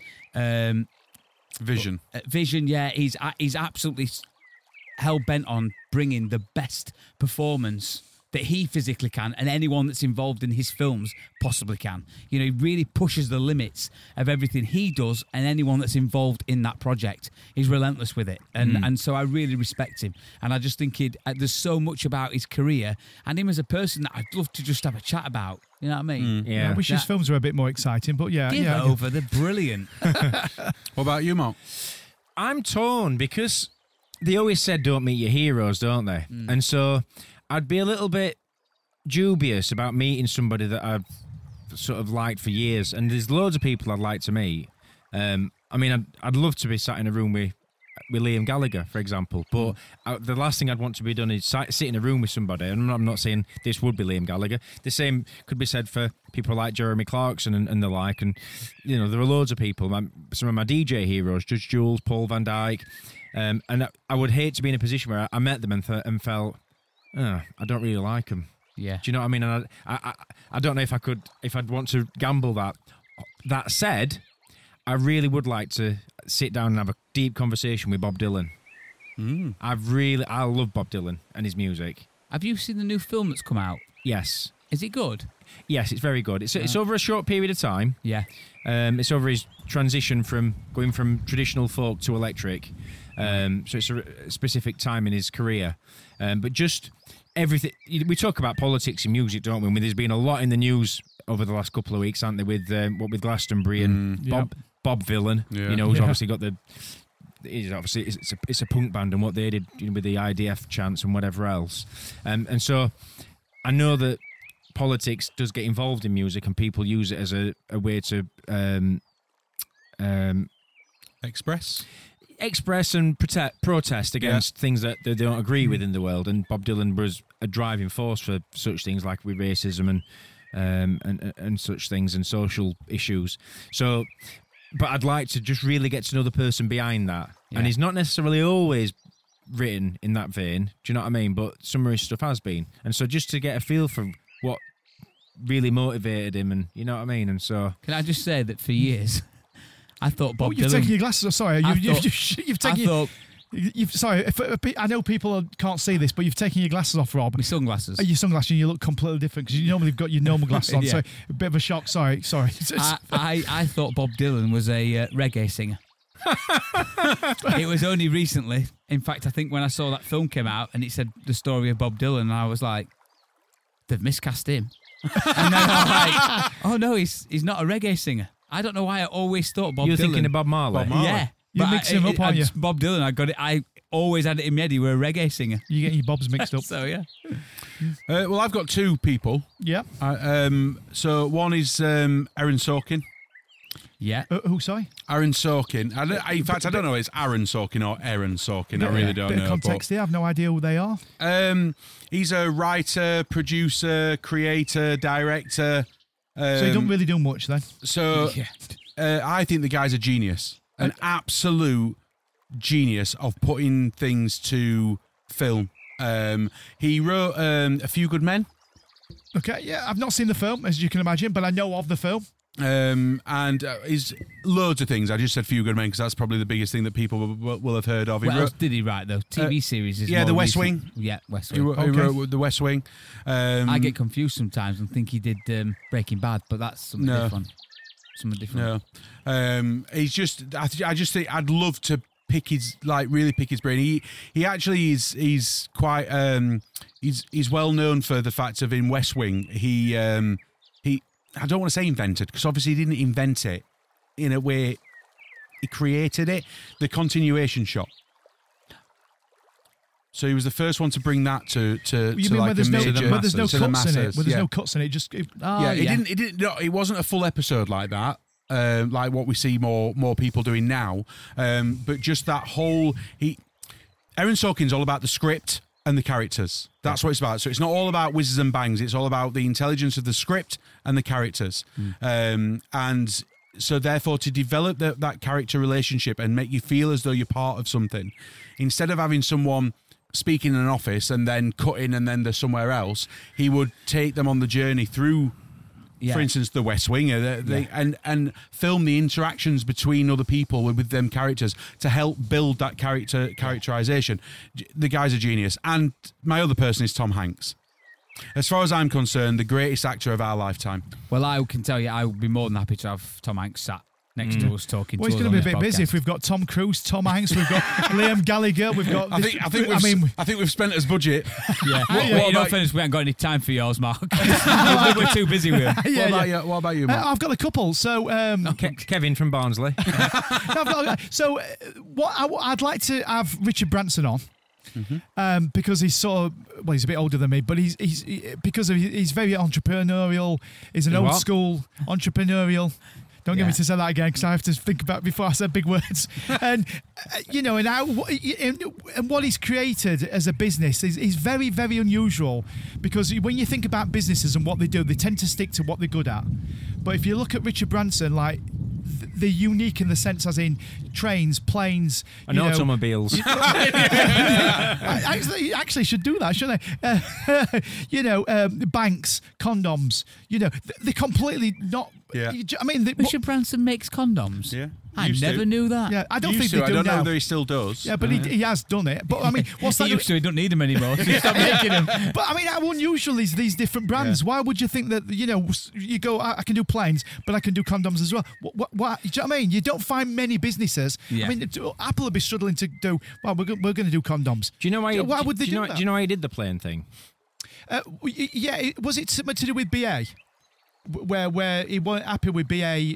Vision. vision. Yeah, he's absolutely hell-bent on bringing the best performance that he physically can and anyone that's involved in his films possibly can. You know, he really pushes the limits of everything he does and anyone that's involved in that project. He's relentless with it. And so I really respect him. And I just think there's so much about his career and him as a person that I'd love to just have a chat about. You know what I mean? Yeah. I wish his Yeah. films were a bit more exciting, but yeah. Give yeah, it over. They're brilliant. What about you, Mark? I'm torn because they always said don't meet your heroes, don't they? And so I'd be a little bit dubious about meeting somebody that I've sort of liked for years. And there's loads of people I'd like to meet. I mean, I'd love to be sat in a room with Liam Gallagher, for example. But the last thing I'd want to be done is sit in a room with somebody. And I'm not saying this would be Liam Gallagher. The same could be said for people like Jeremy Clarkson and the like. And, you know, there are loads of people. Some of my DJ heroes, Judge Jules, Paul Van Dyke. And I would hate to be in a position where I met them and felt, I don't really like them. Yeah. Do you know what I mean? And I don't know if I'd want to gamble that. That said, I really would like to sit down and have a deep conversation with Bob Dylan. I love Bob Dylan and his music. Have you seen the new film that's come out? Yes. Is it good? Yes, it's very good. It's over a short period of time. Yeah. It's over his transition from going from traditional folk to electric. So it's a specific time in his career. But just everything. We talk about politics and music, don't we? I mean, there's been a lot in the news over the last couple of weeks, aren't there? With Glastonbury and Bob Vylan. Yeah. You know, who's Yeah. obviously got the obviously it's a punk band, and what they did with the IDF chants and whatever else, and so I know that politics does get involved in music, and people use it as a way to express and protest against things that they don't agree with in the world. And Bob Dylan was a driving force for such things like with racism and such things and social issues. So, but I'd like to just really get to know the person behind that. Yeah. And he's not necessarily always written in that vein. Do you know what I mean? But some of his stuff has been. And so just to get a feel for what really motivated him, and you know what I mean? And so... Can I just say that for years, I thought Bob Dylan... You've taken your glasses off. Sorry, you've taken... I thought... Sorry, I know people can't see this, but you've taken your glasses off, Rob. My sunglasses. Your sunglasses, and you look completely different because you normally have got your normal glasses on. Yeah. So a bit of a shock. Sorry. I thought Bob Dylan was a reggae singer. It was only recently. In fact, I think when I saw that film came out and it said the story of Bob Dylan, I was like, they've miscast him. And then I was like, oh no, he's not a reggae singer. I don't know why I always thought Bob Dylan. You're thinking of Bob Marley? Yeah. You're mixing him up, aren't you? Bob Dylan, I got it. I always had it in my head. He were a reggae singer. You're getting your bobs mixed up. So, yeah. Well, I've got two people. Yeah. So one is Aaron Sorkin. Yeah. Who, sorry? Aaron Sorkin. In fact, I don't know if it's Aaron Sorkin or Aaron Sorkin. I really don't bit know. Of context here. I have no idea who they are. He's a writer, producer, creator, director. So you don't really do much then? So I think the guy's a genius. An absolute genius of putting things to film. He wrote A Few Good Men. Okay, yeah. I've not seen the film, as you can imagine, but I know of the film. And he's loads of things. I just said Few Good Men because that's probably the biggest thing that people will have heard of. What else did he write, though? TV series is yeah, more The West recent. Wing. Yeah, West He Wing. wrote The West Wing. I get confused sometimes and think he did Breaking Bad, but that's something different. Something different. No, he's just. I just think I'd love to really pick his brain. He actually is. He's quite. He's well known for the fact of in West Wing. He. I don't want to say invented because obviously he didn't invent it. In a way, he created it. The continuation shot. So he was the first one to bring that to mean like where there's a major. where there's no to the cuts in it? masses, Where there's yeah. no cuts in it? It didn't. No, it wasn't a full episode like that. Like what we see more people doing now. But just that whole Aaron Sorkin's all about the script and the characters. That's what it's about. So it's not all about whizzes and bangs. It's all about the intelligence of the script and the characters. And so therefore to develop that character relationship and make you feel as though you're part of something, instead of having someone speaking in an office and then cutting and then they're somewhere else, he would take them on the journey through, for instance, The West Wing, and film the interactions between other people with them characters to help build that characterization. The guy's a genius. And my other person is Tom Hanks. As far as I'm concerned, the greatest actor of our lifetime. Well, I can tell you, I would be more than happy to have Tom Hanks sat next to us talking Well, to it's us going to on be a this bit busy podcast. if we've got Tom Cruise, Tom Hanks, we've got Liam Gallagher, we've got. I think we've spent his budget. Yeah. What In all about- fairness, we haven't got any time for yours, Mark. We're too busy with him. What about you, Matt? I've got a couple. So, Kevin from Barnsley. I'd like to have Richard Branson on. Because he's he's a bit older than me, but he's very entrepreneurial. He's an old school entrepreneurial. Don't get me to say that again because I have to think about it before I said big words. And and what he's created as a business is very, very unusual because when you think about businesses and what they do, they tend to stick to what they're good at. But if you look at Richard Branson, like they're unique in the sense as in trains, planes, and automobiles. I actually should do that, shouldn't I? Banks, condoms. They're completely not. Yeah. I mean, Richard Branson makes condoms. Yeah. I Used never to. knew that. Yeah, I don't Used think to. they do I don't know now. whether he still does. Yeah, but he has done it. But I mean, what's He that? used to. He don't need them anymore. So he stopped making them. But I mean, how unusual is these different brands? Yeah. Why would you think that you go? I can do planes, but I can do condoms as well. What? Do you know what I mean? You don't find many businesses. Yeah. I mean, Apple would be struggling to do. Well, we're going to do condoms. Do you know why? Why would they do that? that? Do you know why he did the plane thing? Was it something to do with BA? where he weren't happy with BA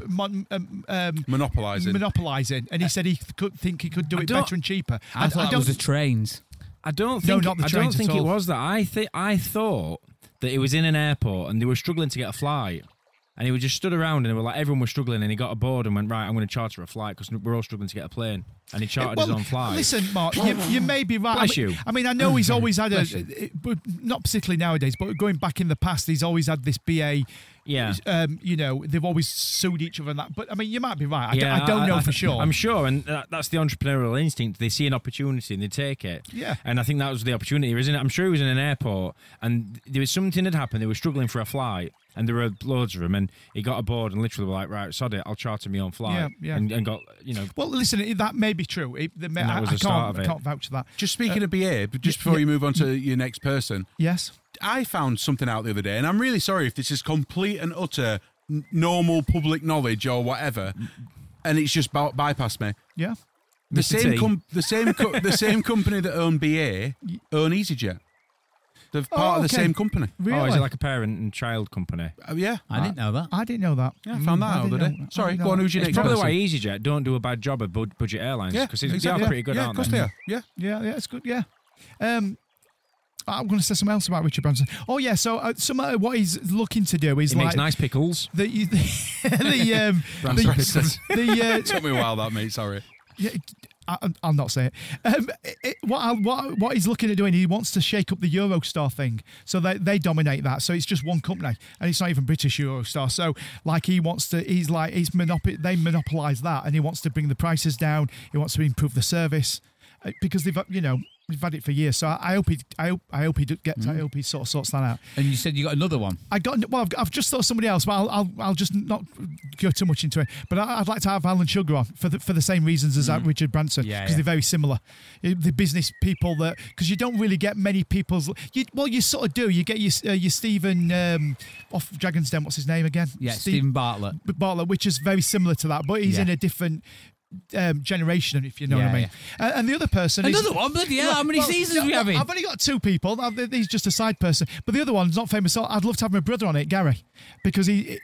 monopolising, and he said he could think he could do it better and cheaper. I thought that was the trains. I don't No, think. not the I don't trains at think it all. was that. I thought that it was in an airport and they were struggling to get a flight, and he was just stood around and they were like everyone was struggling, and he got aboard and went, right, I'm going to charter a flight because we're all struggling to get a plane, and he chartered his own flight. Listen, Mark, you may be right. Bless you. I mean, I know he's always had not particularly nowadays, but going back in the past, he's always had this BA. Yeah. They've always sued each other and that. But I mean, you might be right. I don't know for sure. I'm sure, and that's the entrepreneurial instinct. They see an opportunity and they take it. Yeah. And I think that was the opportunity, isn't it? I'm sure he was in an airport and there was something had happened. They were struggling for a flight, and there were loads of them, and he got aboard and literally were like, right, sod it, I'll charter my own flight. Yeah. And got, Well, listen, that may be true. that was the start of it. I can't vouch for that. Just speaking of BA, but just before you move on to your next person, Yes. I found something out the other day, and I'm really sorry if this is complete and utter normal public knowledge or whatever, and it's just bypassed me. Yeah. The Mr. same T. the same company that own BA own EasyJet. They're part of the okay. same company. Really? Oh, is it like a parent and child company? Yeah. I didn't know that. I didn't know that. Yeah, I found that out the other day. Sorry, go on, who's your It's next probably person? why EasyJet don't do a bad job at budget airlines, Yeah, because exactly. they are pretty good, yeah, aren't of course they? they are. Yeah. Yeah, it's good. Yeah. I'm going to say something else about Richard Branson. Oh yeah, so what he's looking to do is He makes nice pickles. the Branson. It took me a while, that, mate. Sorry. Yeah, I'll not say it. What he's looking at doing, he wants to shake up the Eurostar thing, so they dominate that. So it's just one company, and it's not even British Eurostar. So like they monopolise that, and he wants to bring the prices down. He wants to improve the service because they've we've had it for years. So I hope he gets. I hope he sort of sorts that out. And you said you got another one. I've just thought of somebody else, but I'll just not go too much into it. But I'd like to have Alan Sugar on for the same reasons as Richard Branson, because they're very similar. The business people because you don't really get many people's. You sort of do. You get your Stephen off Dragon's Den. What's his name again? Yeah, Stephen Bartlett. Bartlett, which is very similar to that, but he's in a different generation, if you know what I mean. And the other person Another one, bloody hell, how many seasons we having? I've only got two people. He's just a side person, but the other one's not famous. So I'd love to have my brother on it, Gary, because he's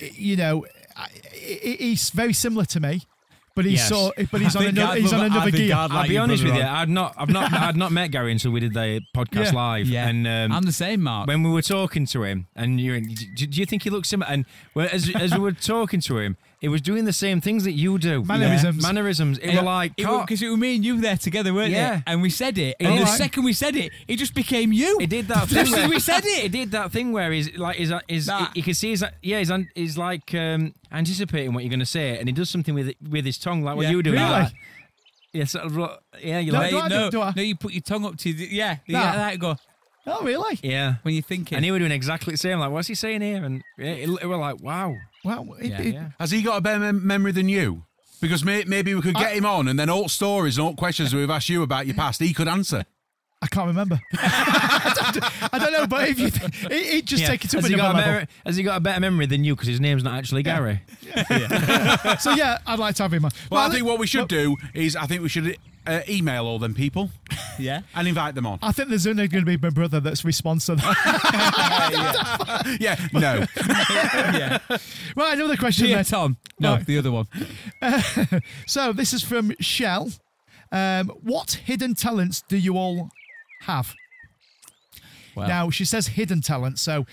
very similar to me. But he's on another gear. I'll be honest with you, I'd not met Gary until we did the podcast live. Yeah, and I'm the same, Mark. when we were talking to him, and do you think he looks similar? And as we were talking to him, he was doing the same things that you do. Mannerisms. It were like, because it was me and you there together, weren't it? And we said it, and the second we said it, it just became you. he did that thing. Where we said it. He did that thing where he's like, you can see he's like anticipating what you're going to say, and he does something with his tongue, like what you do. Really? Like, yeah, sort of. Yeah, you like. No, you put your tongue up to that go. Oh, really? Yeah, when you're thinking. and he were doing exactly the same. Like, what's he saying here? And it were like, wow. Well, Has he got a better memory than you? Because maybe we could get him on, and then all stories and all questions we've asked you about your past, he could answer. I can't remember. I don't know, but if he'd just take it to another level. Has he got a better memory than you? Because his name's not actually Gary. So yeah, I'd like to have him on. Well, I think what we should do is we should email all them people, and invite them on. I think there's only going to be my brother that's responds to that. Yeah, no. Yeah. Right, another question. Yeah, then. Tom. No, Right. the other one. So this is from Shell. What hidden talents do you all have? Well. Now she says hidden talents, so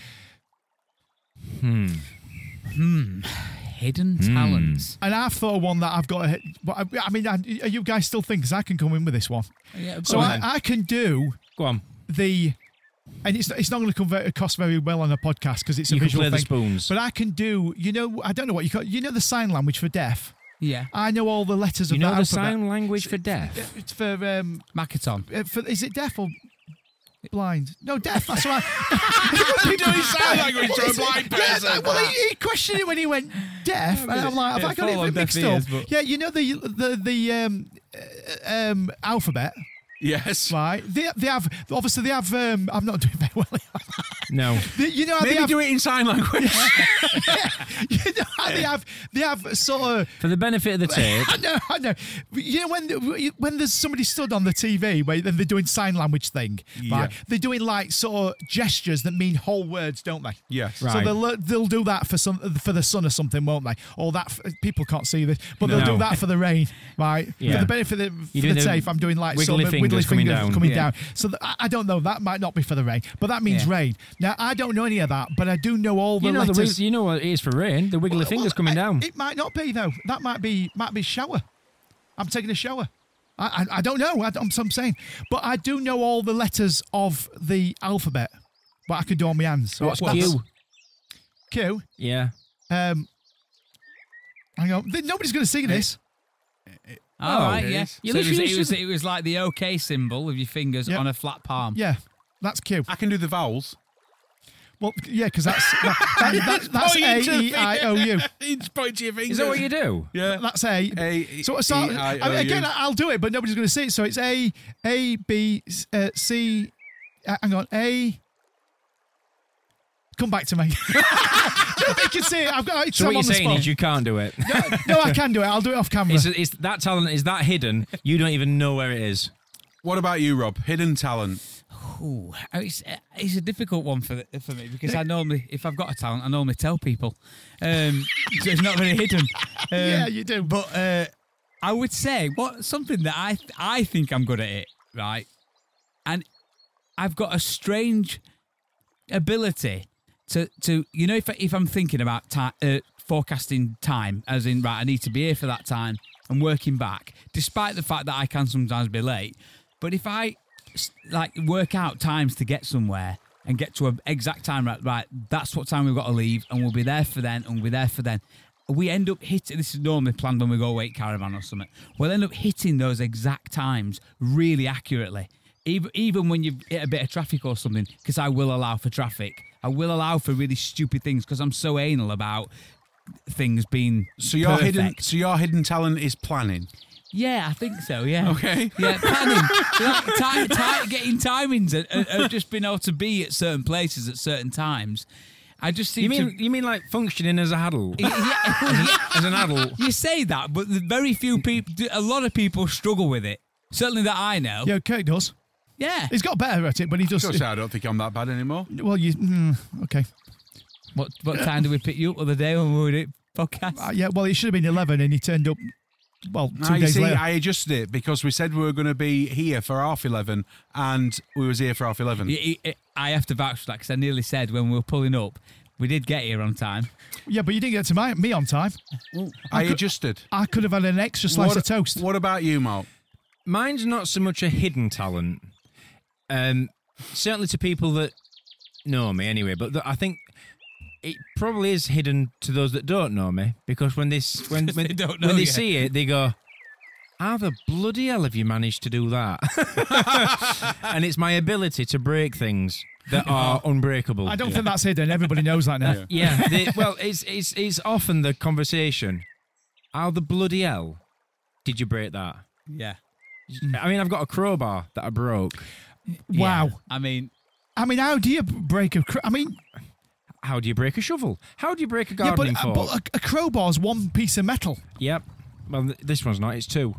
Hidden talents. and I've thought of one that I've got to hit. But I mean, are you guys still think? Because I can come in with this one. Yeah, So I can do Go on. and it's not going to come across very well on a podcast because it's a You can visual play the thing. spoons. But I can do, I don't know what you call, the sign language for deaf. Yeah. I know all the letters You of know that the alphabet. sign language for deaf? It's for Makaton. is it deaf or blind? No, deaf. That's right. You're doing sign language to a blind person. Yeah, well, he questioned it when he went deaf, and I'm like, have I got it mixed up? Yeah, you know the alphabet. Yes. Right, they have obviously I'm not doing very well. No. You know how Maybe they have, do it in sign language. you know how they have sort of. For the benefit of the tape, I know. You know when there's somebody stood on the TV where they're doing sign language thing, right? They're doing like sort of gestures that mean whole words, don't they? Yes. Right. So they'll do that for the sun or something, won't they? Or that people can't see this, but they'll do that for the rain, right? Yeah. For the benefit of the tape, I'm doing like wiggly sort of fingers coming down. down. So I don't know. That might not be for the rain, but that means rain. Now I don't know any of that, but I do know all the letters. you know what it is for rain. The wiggly fingers coming down. It might not be though. That might be shower. I'm taking a shower. I don't know. I'm saying, but I do know all the letters of the alphabet. But I could do on my hands. So What's that's Q? Q. Yeah. Hang on. Nobody's going to see this. All right, yeah. You So literally it was like the OK symbol of your fingers on a flat palm. Yeah, that's Q. I can do the vowels. Well, yeah, because that's A-E-I-O-U. It's point to your fingers. Is that what you do? Yeah. That's A. A, So E-I-O-U. again, I'll do it, but nobody's going to see it. So it's A, B, C. Hang on, A. Come back to me. Nobody can see it. I've got. So what you're on the saying spot. is you can't do it. No, I can do it. I'll do it off camera. It's that talent is that hidden. You don't even know where it is. What about you, Rob? Hidden talent. Ooh, it's a difficult one for me because I normally, if I've got a talent, I normally tell people. So it's not very hidden. Yeah, you do. But I would say something that I think I'm good at it, right? And I've got a strange ability to you know, if I'm thinking about forecasting time, as in, right, I need to be here for that time and working back, despite the fact that I can sometimes be late. But if I like work out times to get somewhere and get to an exact time, right, that's what time we've got to leave, and we'll be there for then, and we'll be there for then. We end up hitting, this is normally planned when we go wait caravan or something, we'll end up hitting those exact times really accurately. Even when you've hit a bit of traffic or something, because I will allow for traffic. I will allow for really stupid things because I'm so anal about things being perfect. So your hidden talent is planning. Yeah, I think so, yeah. Okay. Yeah, planning. Getting timings and just being able to be at certain places at certain times. I just seem You mean like functioning as a adult? As an adult? You say that, but very few people, a lot of people struggle with it. Certainly that I know. Yeah, Kirk does. Yeah. He's got better at it, but he just. Gosh, I don't think I'm that bad anymore. Well, okay. What time did we pick you up the other day when we were doing podcast? Yeah, well, it should have been 11 and he turned up, well, 2 You days see, later. I adjusted it because we said we were going to be here for 11:30 and we was here for 11:30. I have to vouch for that because I nearly said when we were pulling up, we did get here on time. Yeah, but you didn't get to me on time. I adjusted. I could have had an extra slice of toast. What about you, Mark? Mine's not so much a hidden talent. Certainly to people that know me anyway, but I think it probably is hidden to those that don't know me, because when they don't know when they you. see it, they go, "How the bloody hell have you managed to do that?" And it's my ability to break things that are unbreakable. I don't think that's hidden. Everybody knows that now. Yeah, it's often the conversation. How the bloody hell did you break that? Yeah. I mean, I've got a crowbar that I broke. Wow. Yeah. I mean, how do you break a... How do you break a shovel? How do you break a yeah, gardening but fork? a crowbar's one piece of metal. Yep. Well, this one's not. It's two.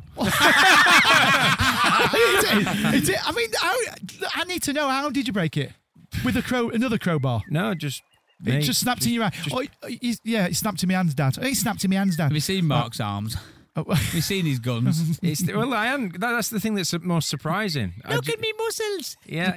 Is it? I mean, I need to know, how did you break it? With another crowbar? No, just... It just snapped in your hand. It snapped in my hands, Dad. It snapped in my hands, Dad. have you seen Mark's arms? Oh. Have you seen his guns? Well, I am. That's the thing that's most surprising. Look at me muscles. Yeah.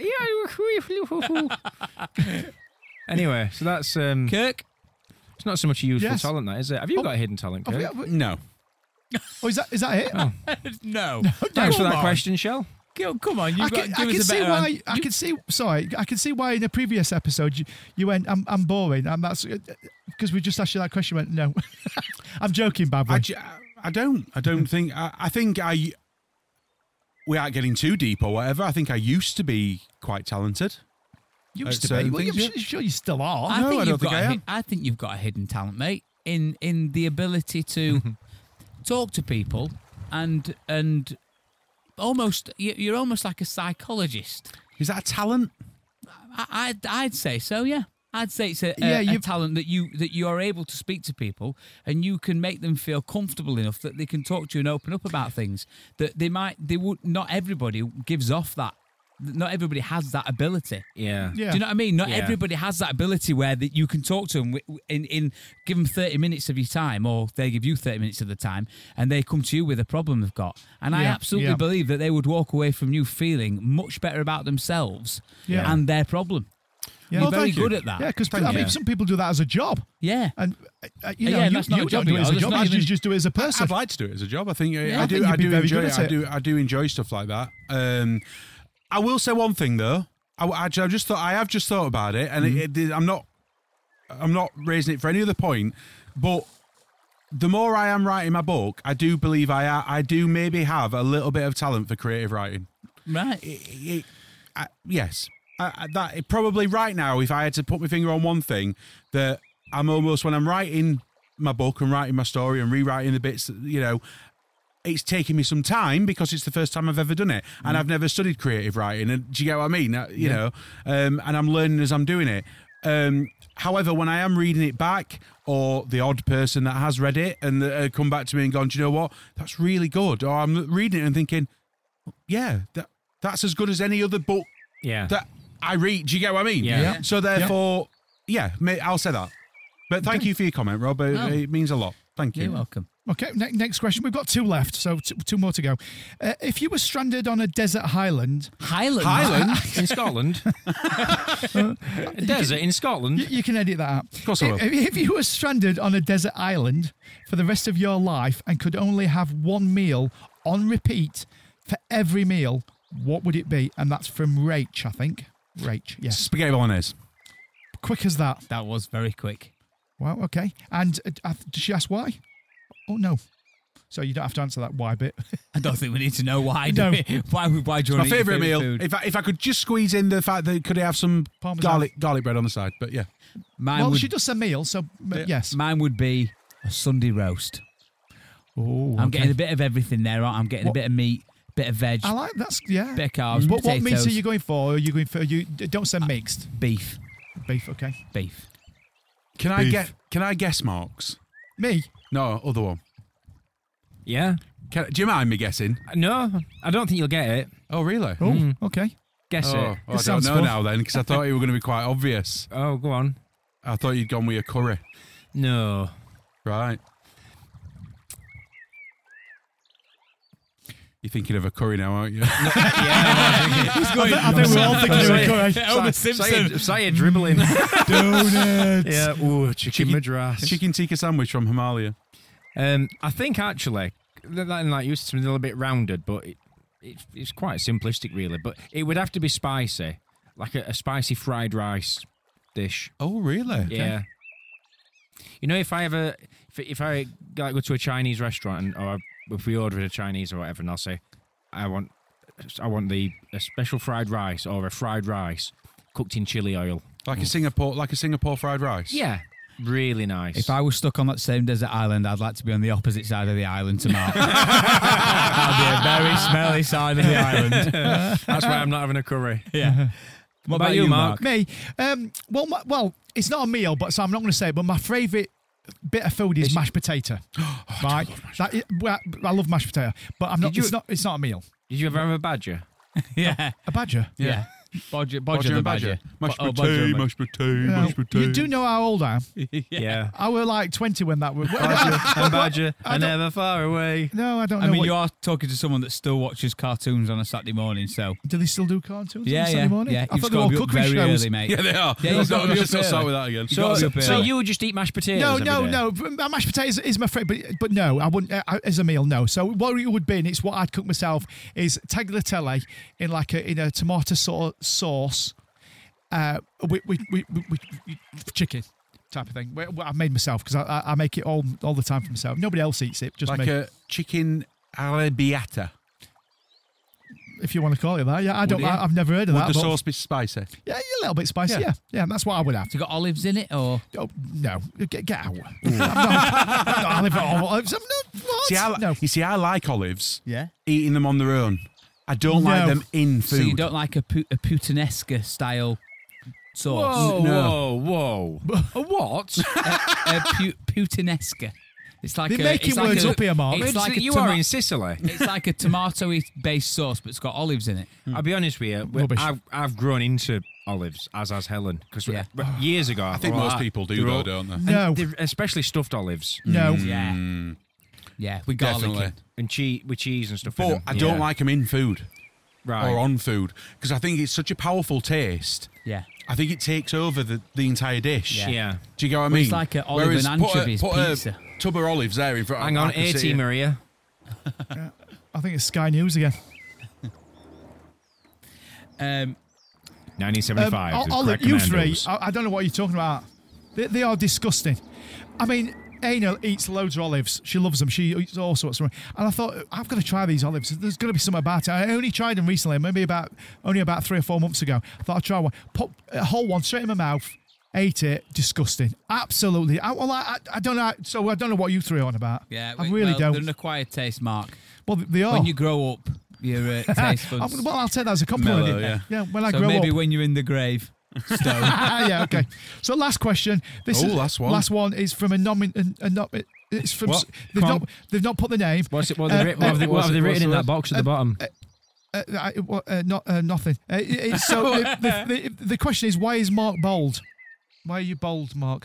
Anyway, so that's... Kirk? It's not so much a useful Yes. talent, that, is it? Have you got a hidden talent, Kirk? No. Oh, is that it? No. Thanks for Come that on. question, Shell. Come on, I can see why. I can see why in a previous episode you went, "I'm boring," and that's because we just asked you that question. You went, "No," I'm joking, badly. I don't think. I think we aren't getting too deep or whatever. I think I used to be quite talented. Used to certain be. Well, things, I'm sure you still are. I No, think I don't you've think got I am. I think you've got a hidden talent, mate, in the ability to talk to people and almost you're almost like a psychologist. Is that a talent? I'd say so, yeah. I'd say it's a Yeah, talent that you are able to speak to people and you can make them feel comfortable enough that they can talk to you and open up about things that not everybody gives off that. Not everybody has that ability. Yeah. Yeah. Do you know what I mean? Not Yeah. everybody has that ability where that you can talk to them give them 30 minutes of your time, or they give you 30 minutes of the time, and they come to you with a problem they've got. And I Yeah, absolutely yeah. believe that they would walk away from you feeling much better about themselves Yeah. and their problem. Yeah. You're Well, very thank you. good at that. Yeah, because Thank I mean, you. some people do that as a job, Yeah. and you Yeah, know, and that's not a you job, don't do it as a you know, job. that's I not even- just do it as a person. I'd like to do it as a job. I think Yeah, I I do. think I you'd be do very enjoy good it. at it. I do enjoy stuff like that. I will say one thing though. I have just thought about it, and I'm not raising it for any other point. But the more I am writing my book, I do believe I do maybe have a little bit of talent for creative writing. Right. Yes. That probably right now, if I had to put my finger on one thing, that I'm almost, when I'm writing my book and writing my story and rewriting the bits, it's taking me some time because it's the first time I've ever done it, and I've never studied creative writing. And do you get what I mean? You know, and I'm learning as I'm doing it. However, when I am reading it back, or the odd person that has read it and come back to me and gone, do you know what? That's really good. Or I'm reading it and thinking, yeah, that's as good as any other book Yeah. that I read. Do you get what I mean? Yeah. Yeah. So therefore, I'll say that. But thank you for your comment, Rob. It means a lot. Thank you. You're welcome. Okay, next question. We've got two left, so two more to go. If you were stranded on a desert highland, Highland. in Scotland. A desert in Scotland. you can edit that out. Of course I will. If you were stranded on a desert island for the rest of your life and could only have one meal on repeat for every meal, what would it be? And that's from Rach, I think. Rach, yes. Spaghetti bolognese. Quick as that. That was very quick. Well, okay. And did she ask why? Oh, no. So you don't have to answer that why bit. I don't think we need to know why. No. Do we? Why do you My want to eat your favourite meal. food? If I could just squeeze in the fact that could I have some Parmesan. garlic bread on the side, but yeah. Mine Well, would, she does say meal, so yes. Mine would be a Sunday roast. Oh, I'm getting a bit of everything there. I'm getting a bit of meat, bit of veg, I like that's yeah. bit of carbs, What meats potatoes, are you going for? Are you going for don't say mixed beef. beef? Okay, Beef. Can I guess marks? me. No, other one. Yeah. Do you mind me guessing? No, I don't think you'll get it. Oh, really? Oh, okay. Guess Oh, it. I don't sounds know fun. now then, because I thought you were going to be quite obvious. Oh, go on. I thought you'd gone with a curry. No. Right. You're thinking of a curry now, aren't you? I think we're all thinking of it. Correct. Homer Simpson. Say dribbling. Donuts. Yeah. Ooh, chicken madras. Chicken tikka sandwich from Himalaya. I think actually that like used to be a little bit rounded, but it's quite simplistic really. But it would have to be spicy, like a spicy fried rice dish. Oh, really? Yeah. You know, if I ever if I like, go to a Chinese restaurant or if we order a Chinese or whatever, and I'll say I want a special fried rice or a fried rice cooked in chili oil. Like a Singapore fried rice. Yeah. Really nice. If I was stuck on that same desert island, I'd like to be on the opposite side of the island to Mark. That'd be a very smelly side of the island. That's why I'm not having a curry. Yeah. What about you, Mark? Me. Well, it's not a meal, but so I'm not going to say it. But my favourite bit of food is mashed potato. Right. I love mashed potato, but I'm not. It's not a meal. Did you ever have a badger? Yeah. A badger. Yeah. Bodger Bodger the and badger. Mashed Oh, potato, Bodger and mashed potato, Yeah. mashed potato. You do know how old I am. Yeah. I were like 20 when that was. A badger, I and don't- never far away. No, I don't know. I mean, what, you are talking to someone that still watches cartoons on a Saturday morning, so. do they still do cartoons Yeah, on Sunday yeah. morning? Yeah, I you've thought they got were to all be up cookery very shows. early, mate. Yeah, they are. Yeah, let's you've got not to be let's up not start early. with that again. So early. you just eat mashed potatoes? No. Mashed potatoes is my favourite, but no, I wouldn't as a meal. No. So what it would be, and it's what I'd cook myself, is tagliatelle in a tomato sauce, with chicken type of thing. I made myself because I make it all the time for myself. Nobody else eats it, just Like me. a chicken arrabbiata. If you want to call it that. Yeah, Would it? I've never heard of Would that. the but- sauce be spicy? Yeah, a little bit spicy. Yeah. Yeah, that's what I would have. You got olives in it, or? Oh, no, get out. I'm not olive olives. I'm not. What? You see, I like olives. Yeah. Eating them on their own. I don't like No. them in So food. you don't like a puttanesca style sauce. Whoa. A what? Puttanesca. It's like They're making words up here, Mark. It's like you are in Sicily. It's like a tomato-based sauce, but it's got olives in it. I'll be honest with you. Rubbish. I've grown into olives, as has Helen. Because Yeah. years ago, I think most people do, though, don't they? No. Especially stuffed olives No. Yeah, with garlic Definitely. in. and cheese with cheese and stuff. in But them. I don't like them in food right. or on food because I think it's such a powerful taste. Yeah. I think it takes over the entire dish. Yeah. Yeah. Do you get what I Well, mean? it's like a olive Whereas and anchovies put pizza. a tub of olives there in front. Hang I on, can see 80 it. Maria. I think it's Sky News again. 1975. is the Olive, correct you three, commandos. I don't know what you're talking about. They are disgusting. I mean, Aina eats loads of olives. She loves them. She eats all sorts of them. And I thought, I've got to try these olives. There's got to be something about it. I only tried them recently, only about 3 or 4 months ago. I thought I'd try one. Put a whole one straight in my mouth. Ate it. Disgusting. Absolutely. I don't know. So I don't know what you three are on about. Yeah, I really don't. They're an acquired taste, Mark. Well, they are. When you grow up, your taste buds. Well, I'll take that as a compliment. Mellow, yeah. When I So grow maybe up. when you're in the grave, stone. Yeah, okay. So last question. Last one. Last one is from it's from. What? They've Come not. They've not put the name. What have they written in that box at the bottom? Nothing. So the question is, why is Mark bold? Why are you bold, Mark?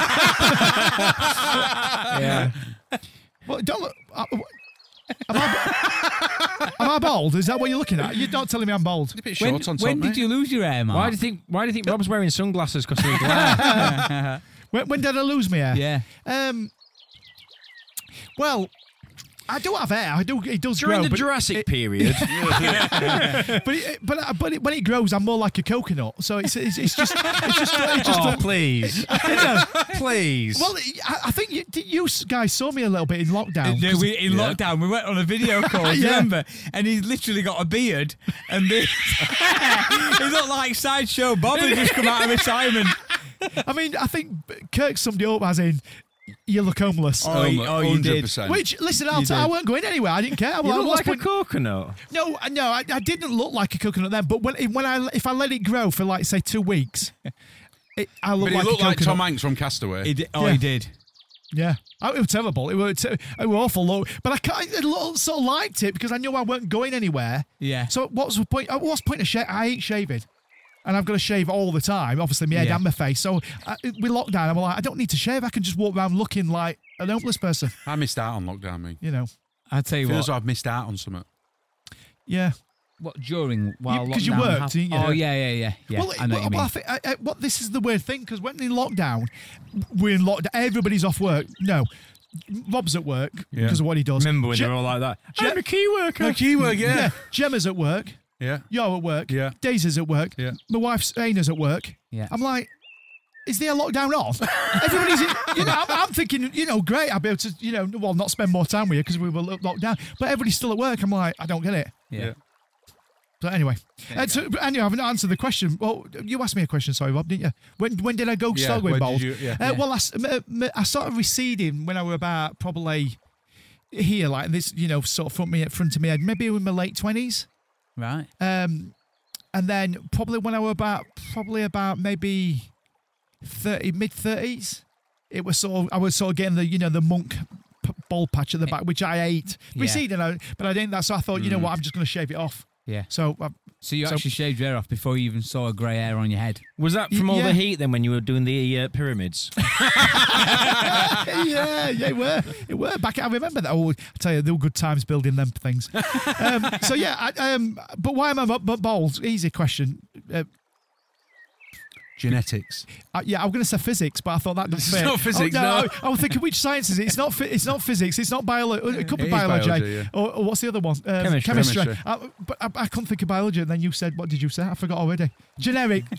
Yeah. Well, don't look. Am I bold? Is that what you're looking at? You're not telling me I'm bold. A bit short on top, When mate. did you lose your hair, Mark? Why do you think Rob's wearing sunglasses because of the glare? When did I lose my hair? Yeah. Well, I do have hair. It does During grow. the but Jurassic period. but when it grows, I'm more like a coconut. So it's just Oh, please. Please. Well, I think you guys saw me a little bit in lockdown. In lockdown, we went on a video call, do you Yeah. remember? And he's literally got a beard, and he looked like Sideshow Bob had just come out of retirement. I mean, I think Kirk summed it up as in, you look homeless. Oh, you did. 100%. Which, listen, I weren't going anywhere. I didn't care. you look like a coconut. No, I didn't look like a coconut then. But if I let it grow for like say 2 weeks, I look But he like looked a like coconut. Tom Hanks from Castaway. He did. Yeah. He did. Yeah, it was terrible. It was awful low. But I sort of liked it because I knew I weren't going anywhere. Yeah. So what's the point? What's the point of shaving? I hate shaving. And I've got to shave all the time, obviously my head Yeah. and my face. So with lockdown, I'm like, I don't need to shave. I can just walk around looking like an homeless person. I missed out on lockdown, me. You know. I'll tell you Feels what. like I've missed out on something. Yeah. What while Because you lockdown worked, happened? didn't you? Oh yeah. Well, I know what you mean. I think, this is the weird thing because when in lockdown, we're in lockdown. Everybody's off work. No, Rob's at work because of what he does. Remember when they were all like that? I'm a key worker. The keyword, Yeah, Gemma's at work. Yeah. You're at work. Yeah. Daisy's at work. Yeah. My wife's Aina's at work. Yeah. I'm like, is there a lockdown on? Everybody's, I'm thinking, great. I'll be able to, not spend more time with you because we were locked down. But everybody's still at work. I'm like, I don't get it. Yeah. So anyway, I haven't answered the question. Well, you asked me a question, sorry, Rob, didn't you? When did I go start going when bold? did you- yeah. Well, I started receding when I were about probably here, like this, sort of front of my head, maybe in my late 20s. Right. And then probably when I were about maybe 30, mid 30s, I was sort of getting the monk bald patch at the back, which I ate. Yeah. Receding, but I didn't. So I thought, you know what, I'm just going to shave it off. Yeah. So So you actually shaved your hair off before you even saw a grey hair on your head. Was that from all Yeah. the heat then when you were doing the pyramids? yeah, it were. I remember that. I tell you, there were good times building them things. So yeah, but why am I bold? Easy question. Genetics. Yeah, I'm going to say physics, but I thought that doesn't fit. not physics, no. I was thinking, which science is it? It's not physics. It's not biology. It could be It is biology. biology, yeah. Or what's the other one? Chemistry. But I couldn't think of biology. And then you said, what did you say? I forgot already. Generics.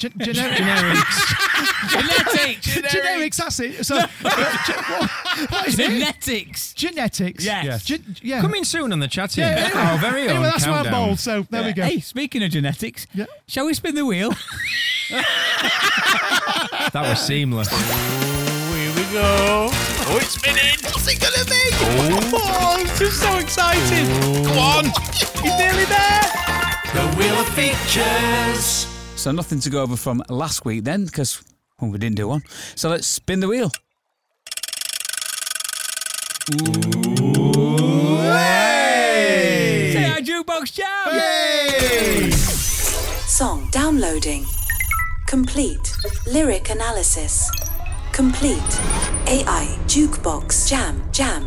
Generics. That's it. So, what is it? Genetics. Genetics. Yes. Yeah. Coming soon on the chat Yeah, here. anyway. Our very own Anyway, that's why I'm countdown. bold. So there we go. Hey, speaking of genetics, Yeah. shall we spin the wheel? That was seamless. Here we go. Oh, it's spinning. What's it gonna be? Oh, this is so exciting. Go on. He's nearly there. The Wheel of Features. So nothing to go over from last week then, because we didn't do one. So let's spin the wheel. Say hi, Jukebox Jam! Yay! Song downloading. Complete. Lyric analysis. Complete. AI Jukebox Jam.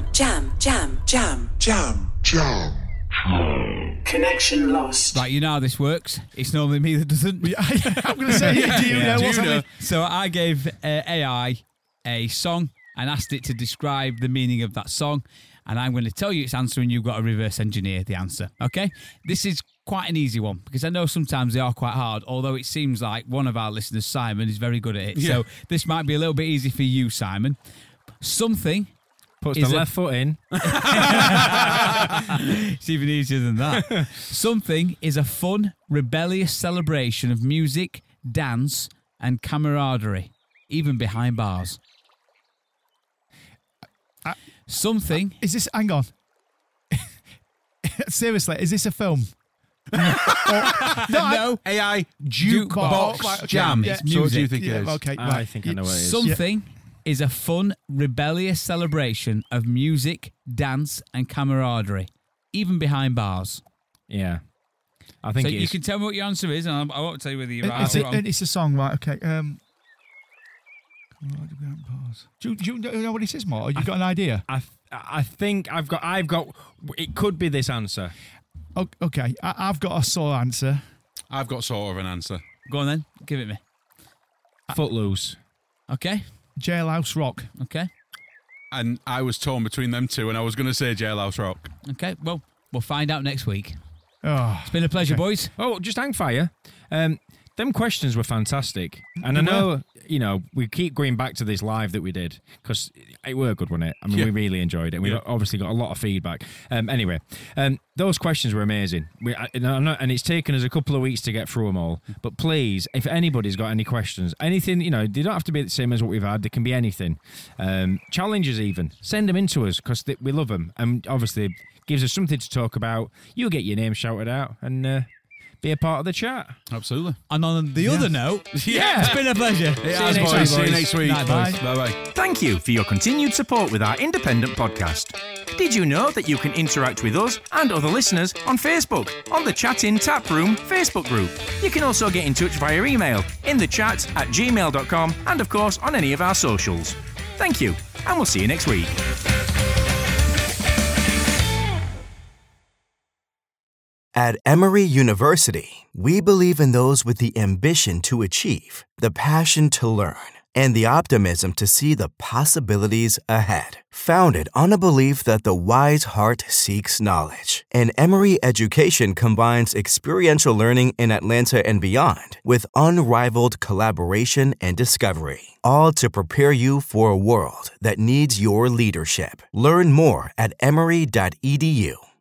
Connection lost. Right, you know how this works. It's normally me that doesn't. I'm going to say, do you know what's happening? So I gave AI a song and asked it to describe the meaning of that song. And I'm going to tell you its answer, and you've got to reverse engineer the answer. Okay? This is quite an easy one, because I know sometimes they are quite hard, although it seems like one of our listeners, Simon, is very good at it. Yeah. So this might be a little bit easy for you, Simon. Something Puts is the a- left foot in. It's even easier than that. Something is a fun, rebellious celebration of music, dance, and camaraderie, even behind bars. Something. Is this, hang on. Seriously, is this a film? No. AI Jukebox Jukebox Right, okay. Jam. Yeah. So what do you think Yeah, it is? okay, I right. think I know what it is. Something is a fun, rebellious celebration of music, dance, and camaraderie, even behind bars. Yeah. I think So it you is. can tell me what your answer is, and I won't tell you whether you're right or wrong. It's a song, right? Okay. Do you know what it is, Mark? You got an idea? I think I've got. It could be this answer. Oh, okay, I've got a sore answer. I've got sort of an answer. Go on then, give it me. Footloose. Okay, Jailhouse Rock. okay, And I was torn between them two, and I was going to say Jailhouse Rock. okay. Well, we'll find out next week. Oh, It's been a pleasure, Okay. boys. Oh, just hang fire. Them questions were fantastic, and I know we keep going back to this live that we did because it were good, wasn't it? I mean, Yeah. we really enjoyed it. And we obviously got a lot of feedback. Anyway, those questions were amazing. And it's taken us a couple of weeks to get through them all. But please, if anybody's got any questions, anything, they don't have to be the same as what we've had. They can be anything. Challenges even. Send them in to us because we love them. And obviously, gives us something to talk about. You'll get your name shouted out and be a part of the chat. Absolutely. And on the other note, it's been a pleasure. It See you has, next boys. week, See you boys. next week. Night, boys. Bye-bye. Thank you for your continued support with our independent podcast. Did you know that you can interact with us and other listeners on Facebook, on the Chat In Tap Room Facebook group? You can also get in touch via email, in the chat at gmail.com, and of course on any of our socials. Thank you, and we'll see you next week. At Emory University, we believe in those with the ambition to achieve, the passion to learn, and the optimism to see the possibilities ahead. Founded on a belief that the wise heart seeks knowledge, and Emory education combines experiential learning in Atlanta and beyond with unrivaled collaboration and discovery, all to prepare you for a world that needs your leadership. Learn more at emory.edu.